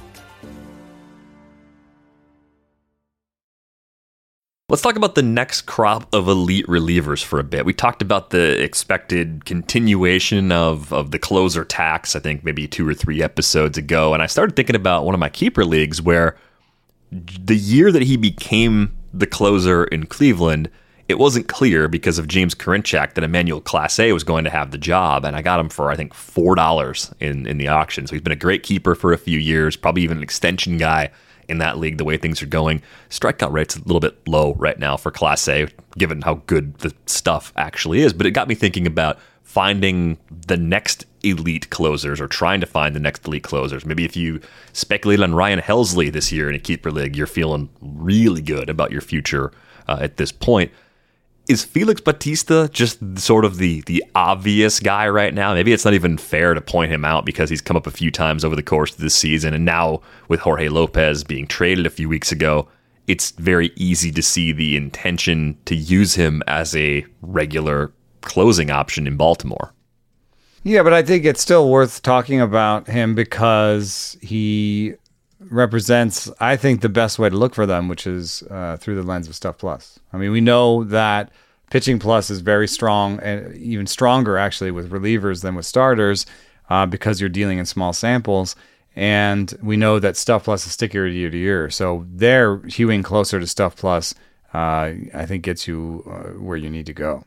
Let's talk about the next crop of elite relievers for a bit. We talked about the expected continuation of, of the closer tax, I think maybe two or three episodes ago. And I started thinking about one of my keeper leagues where the year that he became the closer in Cleveland, it wasn't clear because of James Karinchak that Emmanuel Clase was going to have the job. And I got him for, I think, four dollars in, in the auction. So he's been a great keeper for a few years, probably even an extension guy in that league, the way things are going. Strikeout rate's a little bit low right now for Clase, given how good the stuff actually is. But it got me thinking about finding the next elite closers, or trying to find the next elite closers. Maybe if you speculate on Ryan Helsley this year in a keeper league, you're feeling really good about your future uh, at this point. Is Felix Bautista just sort of the the obvious guy right now? Maybe it's not even fair to point him out because he's come up a few times over the course of this season. And now with Jorge Lopez being traded a few weeks ago, it's very easy to see the intention to use him as a regular closing option in Baltimore. Yeah, but I think it's still worth talking about him because he represents, I think, the best way to look for them, which is uh, through the lens of Stuff Plus. I mean, we know that Pitching Plus is very strong, and even stronger, actually, with relievers than with starters uh, because you're dealing in small samples. And we know that Stuff Plus is stickier year to year. So they're hewing closer to Stuff Plus, uh, I think, gets you uh, where you need to go.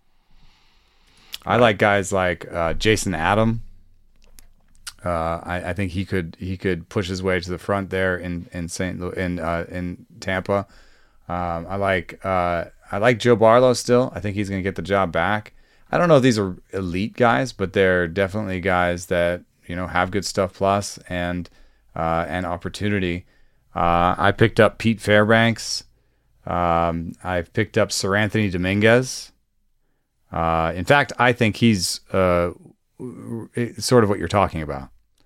I like guys like uh, Jason Adam. Uh, I, I think he could he could push his way to the front there in in Saint Louis, in uh, in Tampa. Um, I like uh, I like Joe Barlow still. I think he's going to get the job back. I don't know if these are elite guys, but they're definitely guys that, you know, have good stuff plus and uh, and opportunity. Uh, I picked up Pete Fairbanks Um, I've picked up Sir Anthony Dominguez. Uh, in fact, I think he's uh, sort of what you're talking about,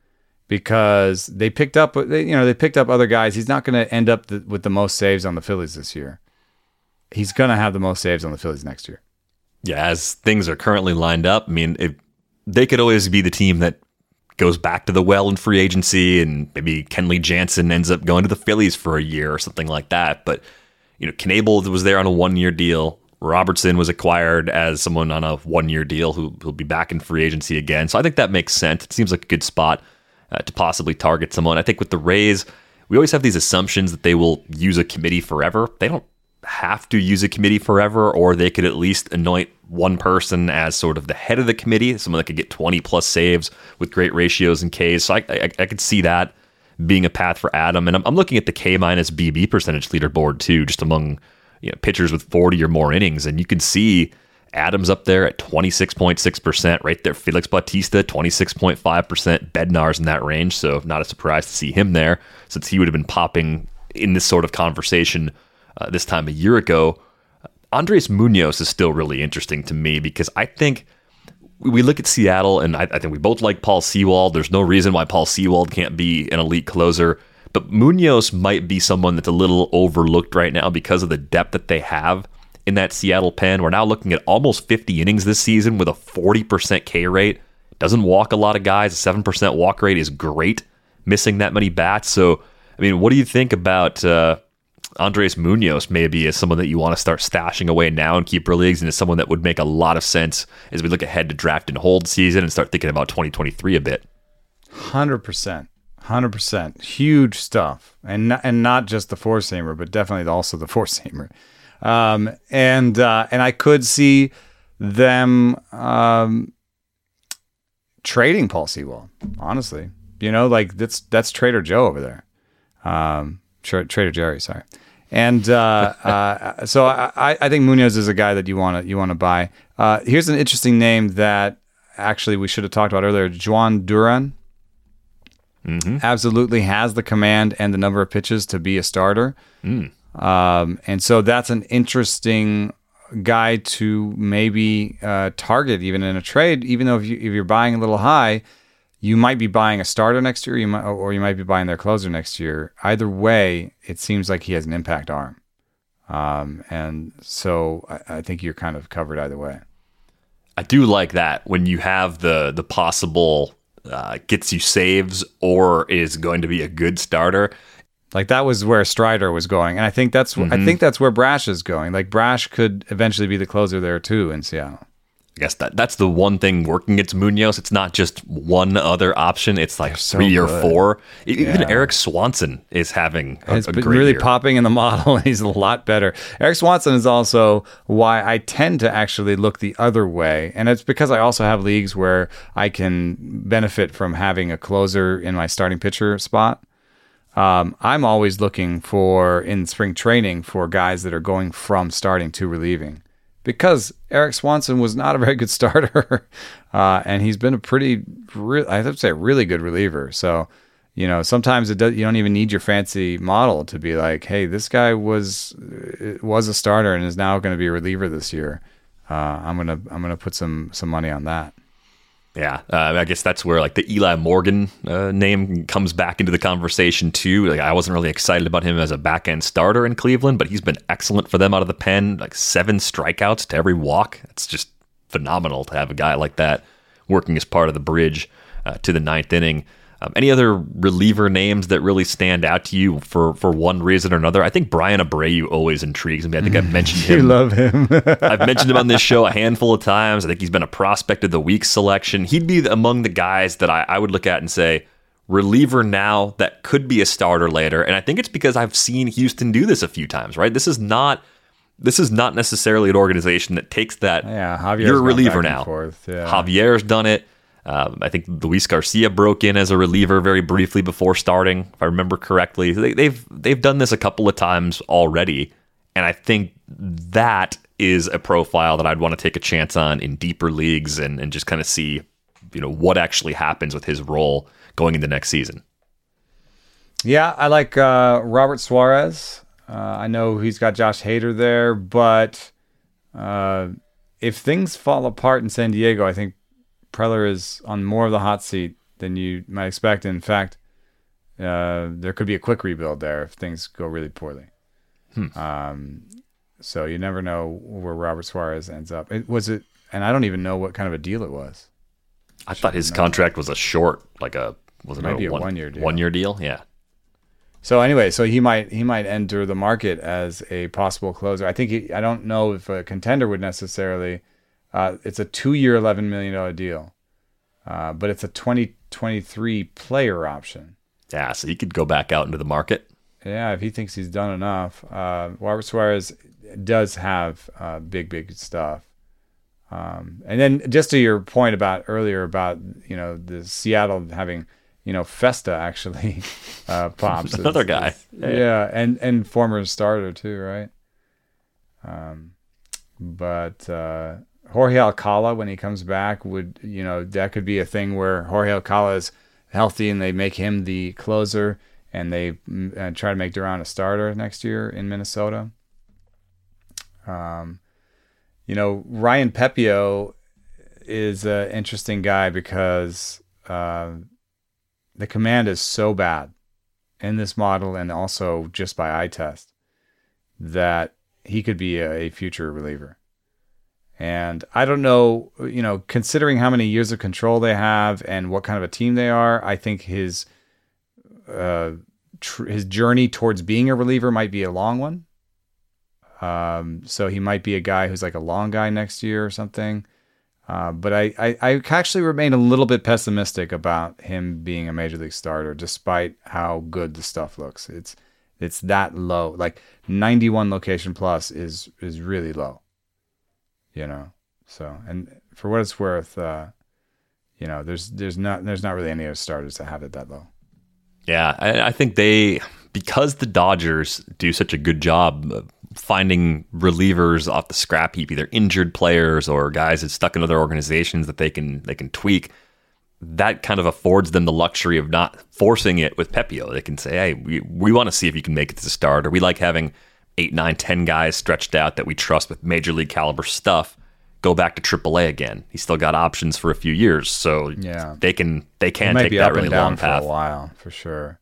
because they picked up, you know, they picked up other guys. He's not going to end up the, with the most saves on the Phillies this year. He's going to have the most saves on the Phillies next year. Yeah, as things are currently lined up, I mean, it, they could always be the team that goes back to the well in free agency, and maybe Kenley Jansen ends up going to the Phillies for a year or something like that. But, you know, Knebel was there on a one-year deal. Robertson was acquired as someone on a one-year deal who will be back in free agency again. So I think that makes sense. It seems like a good spot uh, to possibly target someone. I think with the Rays, we always have these assumptions that they will use a committee forever. They don't have to use a committee forever, or they could at least anoint one person as sort of the head of the committee, someone that could get twenty plus saves with great ratios and Ks. So I, I, I could see that being a path for Adam. And I'm, I'm looking at the K minus B B percentage leaderboard too, just among, you know, pitchers with forty or more innings. And you can see Adams up there at twenty-six point six percent, right there. Felix Bautista, twenty-six point five percent. Bednar's in that range. So not a surprise to see him there, since he would have been popping in this sort of conversation uh, this time a year ago. Andres Munoz is still really interesting to me, because I think we look at Seattle, and I, I think we both like Paul Sewald. There's no reason why Paul Sewald can't be an elite closer, but Munoz might be someone that's a little overlooked right now because of the depth that they have in that Seattle pen. We're now looking at almost fifty innings this season with a forty percent K rate. Doesn't walk a lot of guys. A seven percent walk rate is great, missing that many bats. So, I mean, what do you think about uh, Andres Munoz maybe as someone that you want to start stashing away now in keeper leagues, and as someone that would make a lot of sense as we look ahead to draft and hold season and start thinking about twenty twenty-three a bit? one hundred percent. one hundred percent. Huge stuff. And not, and not just the four-seamer, but definitely also the four-seamer. Um, and uh, and I could see them um, trading Paul Sewald, honestly. You know, like that's that's Trader Joe over there. Um, Tra- Trader Jerry, sorry. And uh, uh, so I, I think Munoz is a guy that you want to you want to buy. Uh, here's an interesting name that actually we should have talked about earlier. Juan Duran. Mm-hmm. Absolutely has the command and the number of pitches to be a starter. Mm. Um, and so that's an interesting guy to maybe uh, target even in a trade, even though if, you, if you're buying a little high, you might be buying a starter next year, you might, or you might be buying their closer next year. Either way, it seems like he has an impact arm. Um, and so I, I think you're kind of covered either way. I do like that when you have the the possible uh, gets you saves or is going to be a good starter. Like that was where Strider was going, and I think that's mm-hmm. I think that's where Brash is going. Like Brash could eventually be the closer there too in Seattle. I guess that that's the one thing working against Munoz. It's not just one other option. It's like so three good. or four. Even Yeah. Eric Swanson is having a, It's a been great really year. popping in the model, and he's a lot better. Eric Swanson is also why I tend to actually look the other way, and it's because I also have leagues where I can benefit from having a closer in my starting pitcher spot. Um, I'm always looking for, in spring training, for guys that are going from starting to relieving. Because Eric Swanson was not a very good starter, uh, and he's been a pretty, re- I have to say, really good reliever. So, you know, sometimes it does, you don't even need your fancy model to be like, hey, this guy was was a starter and is now going to be a reliever this year. Uh, I'm gonna I'm gonna put some some money on that. Yeah, uh, I guess that's where like the Eli Morgan uh, name comes back into the conversation too. Like I wasn't really excited about him as a back end starter in Cleveland, but he's been excellent for them out of the pen. Like seven strikeouts to every walk. It's just phenomenal to have a guy like that working as part of the bridge uh, to the ninth inning. Um, any other reliever names that really stand out to you for, for one reason or another? I think Brian Abreu always intrigues me. I think I've mentioned him. You love him. I've mentioned him on this show a handful of times. I think he's been a prospect of the week selection. He'd be among the guys that I, I would look at and say, reliever now that could be a starter later. And I think it's because I've seen Houston do this a few times, right? This is not this is not necessarily an organization that takes that, Yeah, Javier's you're a gone reliever back and now. forth, yeah. Javier's done it. Um, I think Luis Garcia broke in as a reliever very briefly before starting, if I remember correctly. They, they've they've done this a couple of times already, and I think that is a profile that I'd want to take a chance on in deeper leagues and, and just kind of see, you know, what actually happens with his role going into next season. Yeah, I like uh, Robert Suarez. Uh, I know he's got Josh Hader there, but uh, if things fall apart in San Diego, I think Preller is on more of the hot seat than you might expect. In fact, uh, there could be a quick rebuild there if things go really poorly. Hmm. Um, so you never know where Robert Suarez ends up. It was it, and I don't even know what kind of a deal it was. I thought his contract was a short, like a was it maybe a, a one, one year deal. One year deal, yeah. So anyway, so he might he might enter the market as a possible closer. I think he, I don't know if a contender would necessarily. Uh, it's a two year, eleven million dollar deal, uh, but it's a twenty twenty-three player option. Yeah, so he could go back out into the market. Yeah, if he thinks he's done enough. Uh, Robert Suarez does have uh, big, big stuff. Um, and then just to your point about earlier about, you know, the Seattle having, you know, Festa actually uh, pops. Another guy. Yeah, yeah, and, and former starter too, right? Um, but uh, Jorge Alcala, when he comes back, would, you know, that could be a thing where Jorge Alcala is healthy and they make him the closer and they uh, try to make Duran a starter next year in Minnesota. Um, you know, Ryan Pepio is an interesting guy because uh, the command is so bad in this model and also just by eye test that he could be a, a future reliever. And I don't know, you know, considering how many years of control they have and what kind of a team they are, I think his uh, tr- his journey towards being a reliever might be a long one. Um, so he might be a guy who's like a long guy next year or something. Uh, but I, I, I actually remain a little bit pessimistic about him being a major league starter, despite how good the stuff looks. It's it's that low, like ninety-one location plus is is really low. You know, so and for what it's worth, uh, you know, there's there's not there's not really any other starters that have it that low. Yeah, I, I think they because the Dodgers do such a good job of finding relievers off the scrap heap, either injured players or guys that stuck in other organizations that they can they can tweak. That kind of affords them the luxury of not forcing it with Pepio. They can say, "Hey, we we want to see if you can make it as a starter. We like having eight, nine, ten guys stretched out that we trust with major league caliber stuff. Go back to triple A again. He's still got options for a few years, so yeah. they can they can might take be that up really and down long path for a while for sure."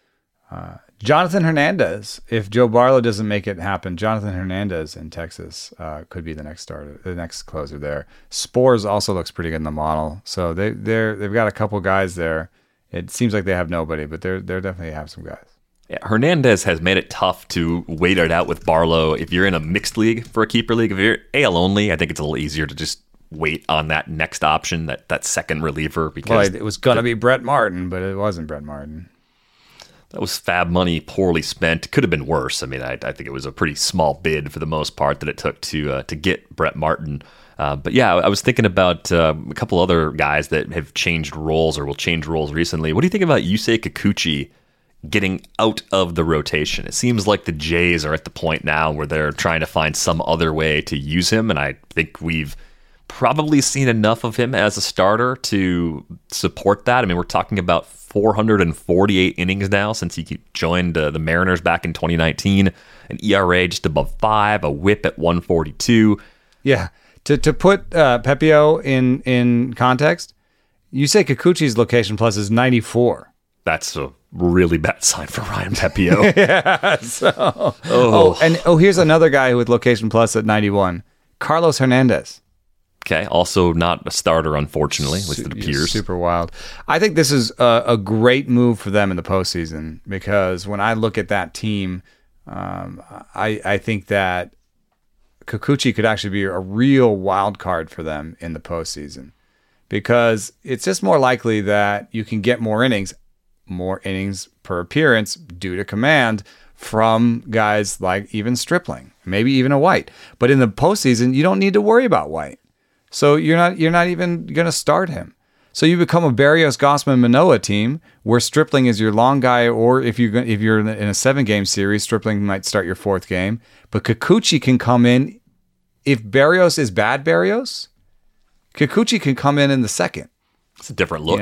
Uh, Jonathan Hernandez, if Joe Barlow doesn't make it happen, Jonathan Hernandez in Texas uh, could be the next starter, the next closer there. Spores also looks pretty good in the model, so they they're they've got a couple guys there. It seems like they have nobody, but they're they definitely have some guys. Yeah, Hernandez has made it tough to wait it out with Barlow. If you're in a mixed league for a keeper league, if you're A L only, I think it's a little easier to just wait on that next option, that that second reliever. Because well, it was gonna be Brett Martin, but it wasn't Brett Martin. That was fab money poorly spent. It could have been worse. I mean, I, I think it was a pretty small bid for the most part that it took to uh, to get Brett Martin. Uh, but yeah, I was thinking about uh, a couple other guys that have changed roles or will change roles recently. What do you think about Yusei Kikuchi getting out of the rotation? It seems like the Jays are at the point now where they're trying to find some other way to use him, and I think we've probably seen enough of him as a starter to support that. I mean, we're talking about four hundred forty-eight innings now since he joined uh, the Mariners back in twenty nineteen, an E R A just above five, a whip at one forty-two. Yeah. To to put uh, Pepio in, in context, Yusei Kikuchi's location plus is ninety-four. That's a really bad sign for Ryan Pepio. yeah. So, oh. Oh. oh, and oh, here's another guy with location plus at ninety-one, Carlos Hernandez. Okay, also not a starter, unfortunately, at least it appears. Super wild. I think this is a, a great move for them in the postseason because when I look at that team, um, I, I think that Kikuchi could actually be a real wild card for them in the postseason because it's just more likely that you can get more innings, more innings per appearance due to command from guys like even Stripling, maybe even a White. But in the postseason, you don't need to worry about White. So you're not you're not even going to start him. So you become a Berrios, Gossman, Manoah team where Stripling is your long guy, or if you if you're in a seven game series, Stripling might start your fourth game. But Kikuchi can come in if Berrios is bad. Berrios, Kikuchi can come in in the second. It's a different look. You know?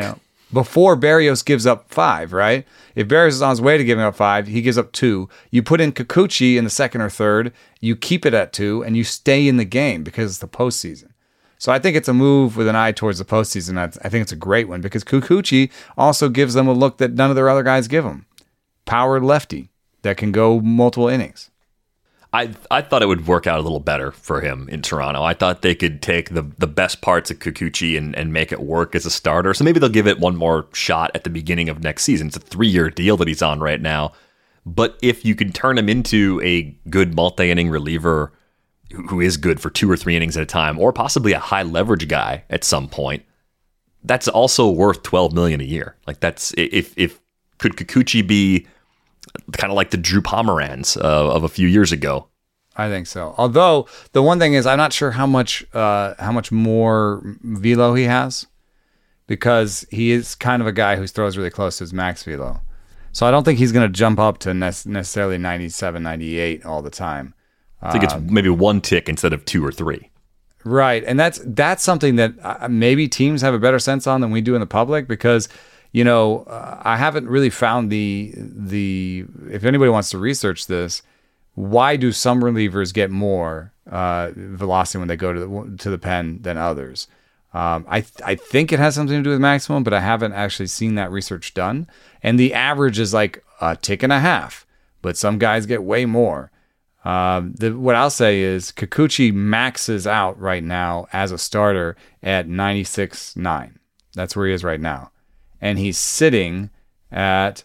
before Berrios gives up five, right? If Berrios is on his way to giving up five, he gives up two. You put in Kikuchi in the second or third, you keep it at two, and you stay in the game because it's the postseason. So I think it's a move with an eye towards the postseason. I think it's a great one because Kikuchi also gives them a look that none of their other guys give them. Powered lefty that can go multiple innings. I I thought it would work out a little better for him in Toronto. I thought they could take the, the best parts of Kikuchi and, and make it work as a starter. So maybe they'll give it one more shot at the beginning of next season. It's a three-year deal that he's on right now. But if you can turn him into a good multi-inning reliever who is good for two or three innings at a time, or possibly a high-leverage guy at some point, that's also worth twelve million dollars a year. Like that's if if could Kikuchi be kind of like the Drew Pomeranz uh, of a few years ago? I think so. Although the one thing is, I'm not sure how much uh, how much more velo he has, because he is kind of a guy who throws really close to his max velo. So I don't think he's going to jump up to ne- necessarily ninety-seven, ninety-eight all the time. I think it's maybe one tick instead of two or three. Right, and that's that's something that uh, maybe teams have a better sense on than we do in the public, because you know uh, I haven't really found the the if anybody wants to research this, why do some relievers get more uh, velocity when they go to the to the pen than others? Um, I th- I think it has something to do with maximum, but I haven't actually seen that research done. And the average is like a tick and a half, but some guys get way more. Um, the, what I'll say is Kikuchi maxes out right now as a starter at ninety-six point nine. That's where he is right now. And he's sitting at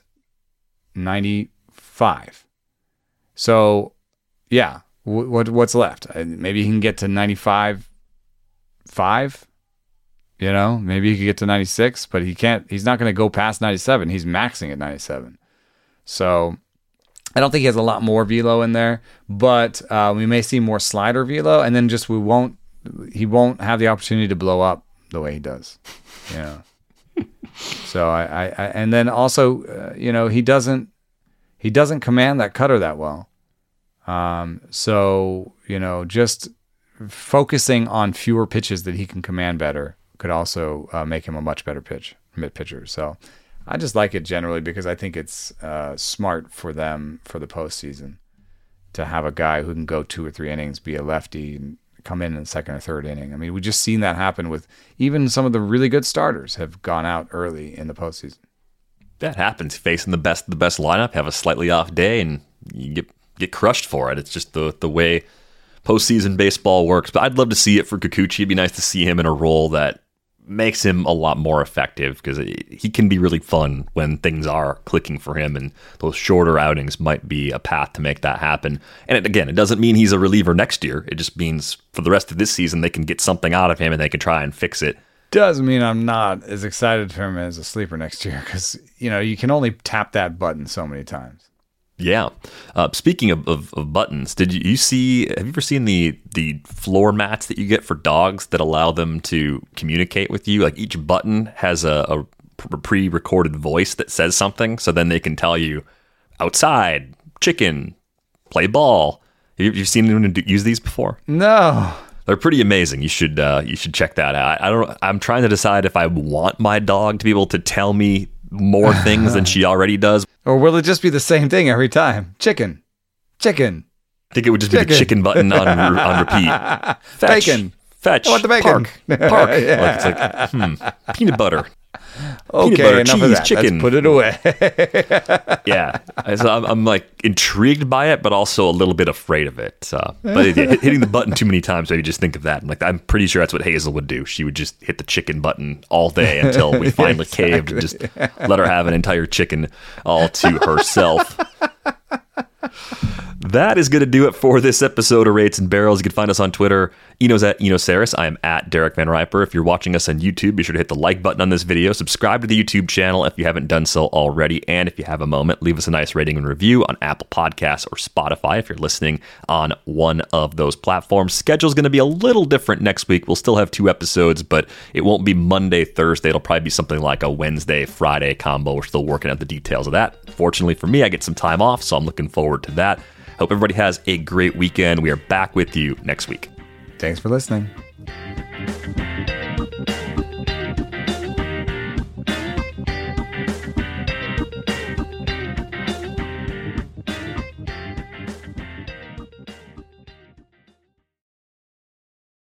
ninety-five. So, yeah, w- what what's left? Maybe he can get to ninety-five point five. You know, maybe he could get to ninety-six, but he can't. He's not going to go past ninety-seven. He's maxing at ninety-seven. So I don't think he has a lot more velo in there, but uh, we may see more slider velo, and then just we won't. He won't have the opportunity to blow up the way he does. You know. So I, I, I, and then also, uh, you know, he doesn't. He doesn't command that cutter that well. Um. So you know, just focusing on fewer pitches that he can command better could also uh, make him a much better pitch mid pitcher. So I just like it generally because I think it's uh, smart for them for the postseason to have a guy who can go two or three innings, be a lefty, and come in in the second or third inning. I mean, we've just seen that happen with even some of the really good starters have gone out early in the postseason. That happens. Facing the best the best lineup, have a slightly off day, and you get get crushed for it. It's just the the way postseason baseball works. But I'd love to see it for Kikuchi. It'd be nice to see him in a role that makes him a lot more effective, because he can be really fun when things are clicking for him, and those shorter outings might be a path to make that happen. And it, again, it doesn't mean he's a reliever next year. It just means for the rest of this season they can get something out of him and they can try and fix it. Does mean I'm not as excited for him as a sleeper next year, because you know you can only tap that button so many times. Yeah. Uh, speaking of, of, of buttons, did you, you see? Have you ever seen the the floor mats that you get for dogs that allow them to communicate with you? Like each button has a, a pre-recorded voice that says something, so then they can tell you outside, chicken, play ball. Have you, have you seen anyone use these before? No. They're pretty amazing. You should uh, you should check that out. I, I don't. I'm trying to decide if I want my dog to be able to tell me more things than she already does. Or will it just be the same thing every time? Chicken. Chicken. I think it would just chicken. be the chicken button on on repeat. Fetch. Bacon. Fetch. I want the bacon. Park. Park. Yeah. Like, it's like, hmm, peanut butter. Okay, peanut butter, enough cheese, of that. chicken. Let's put it away. Yeah. So I'm, I'm like intrigued by it, but also a little bit afraid of it. Uh, but yeah, hitting the button too many times, maybe just think of that. I'm like, I'm pretty sure that's what Hazel would do. She would just hit the chicken button all day until we finally exactly. caved and just let her have an entire chicken all to herself. That is going to do it for this episode of Rates and Barrels. You can find us on Twitter. Eno's at Eno Saris. I am at Derek Van Riper. If you're watching us on YouTube, be sure to hit the like button on this video. Subscribe to the YouTube channel if you haven't done so already. And if you have a moment, leave us a nice rating and review on Apple Podcasts or Spotify if you're listening on one of those platforms. Schedule's going to be a little different next week. We'll still have two episodes, but it won't be Monday, Thursday. It'll probably be something like a Wednesday, Friday combo. We're still working out the details of that. Fortunately for me, I get some time off, so I'm looking forward to that. Hope everybody has a great weekend. We are back with you next week. Thanks for listening.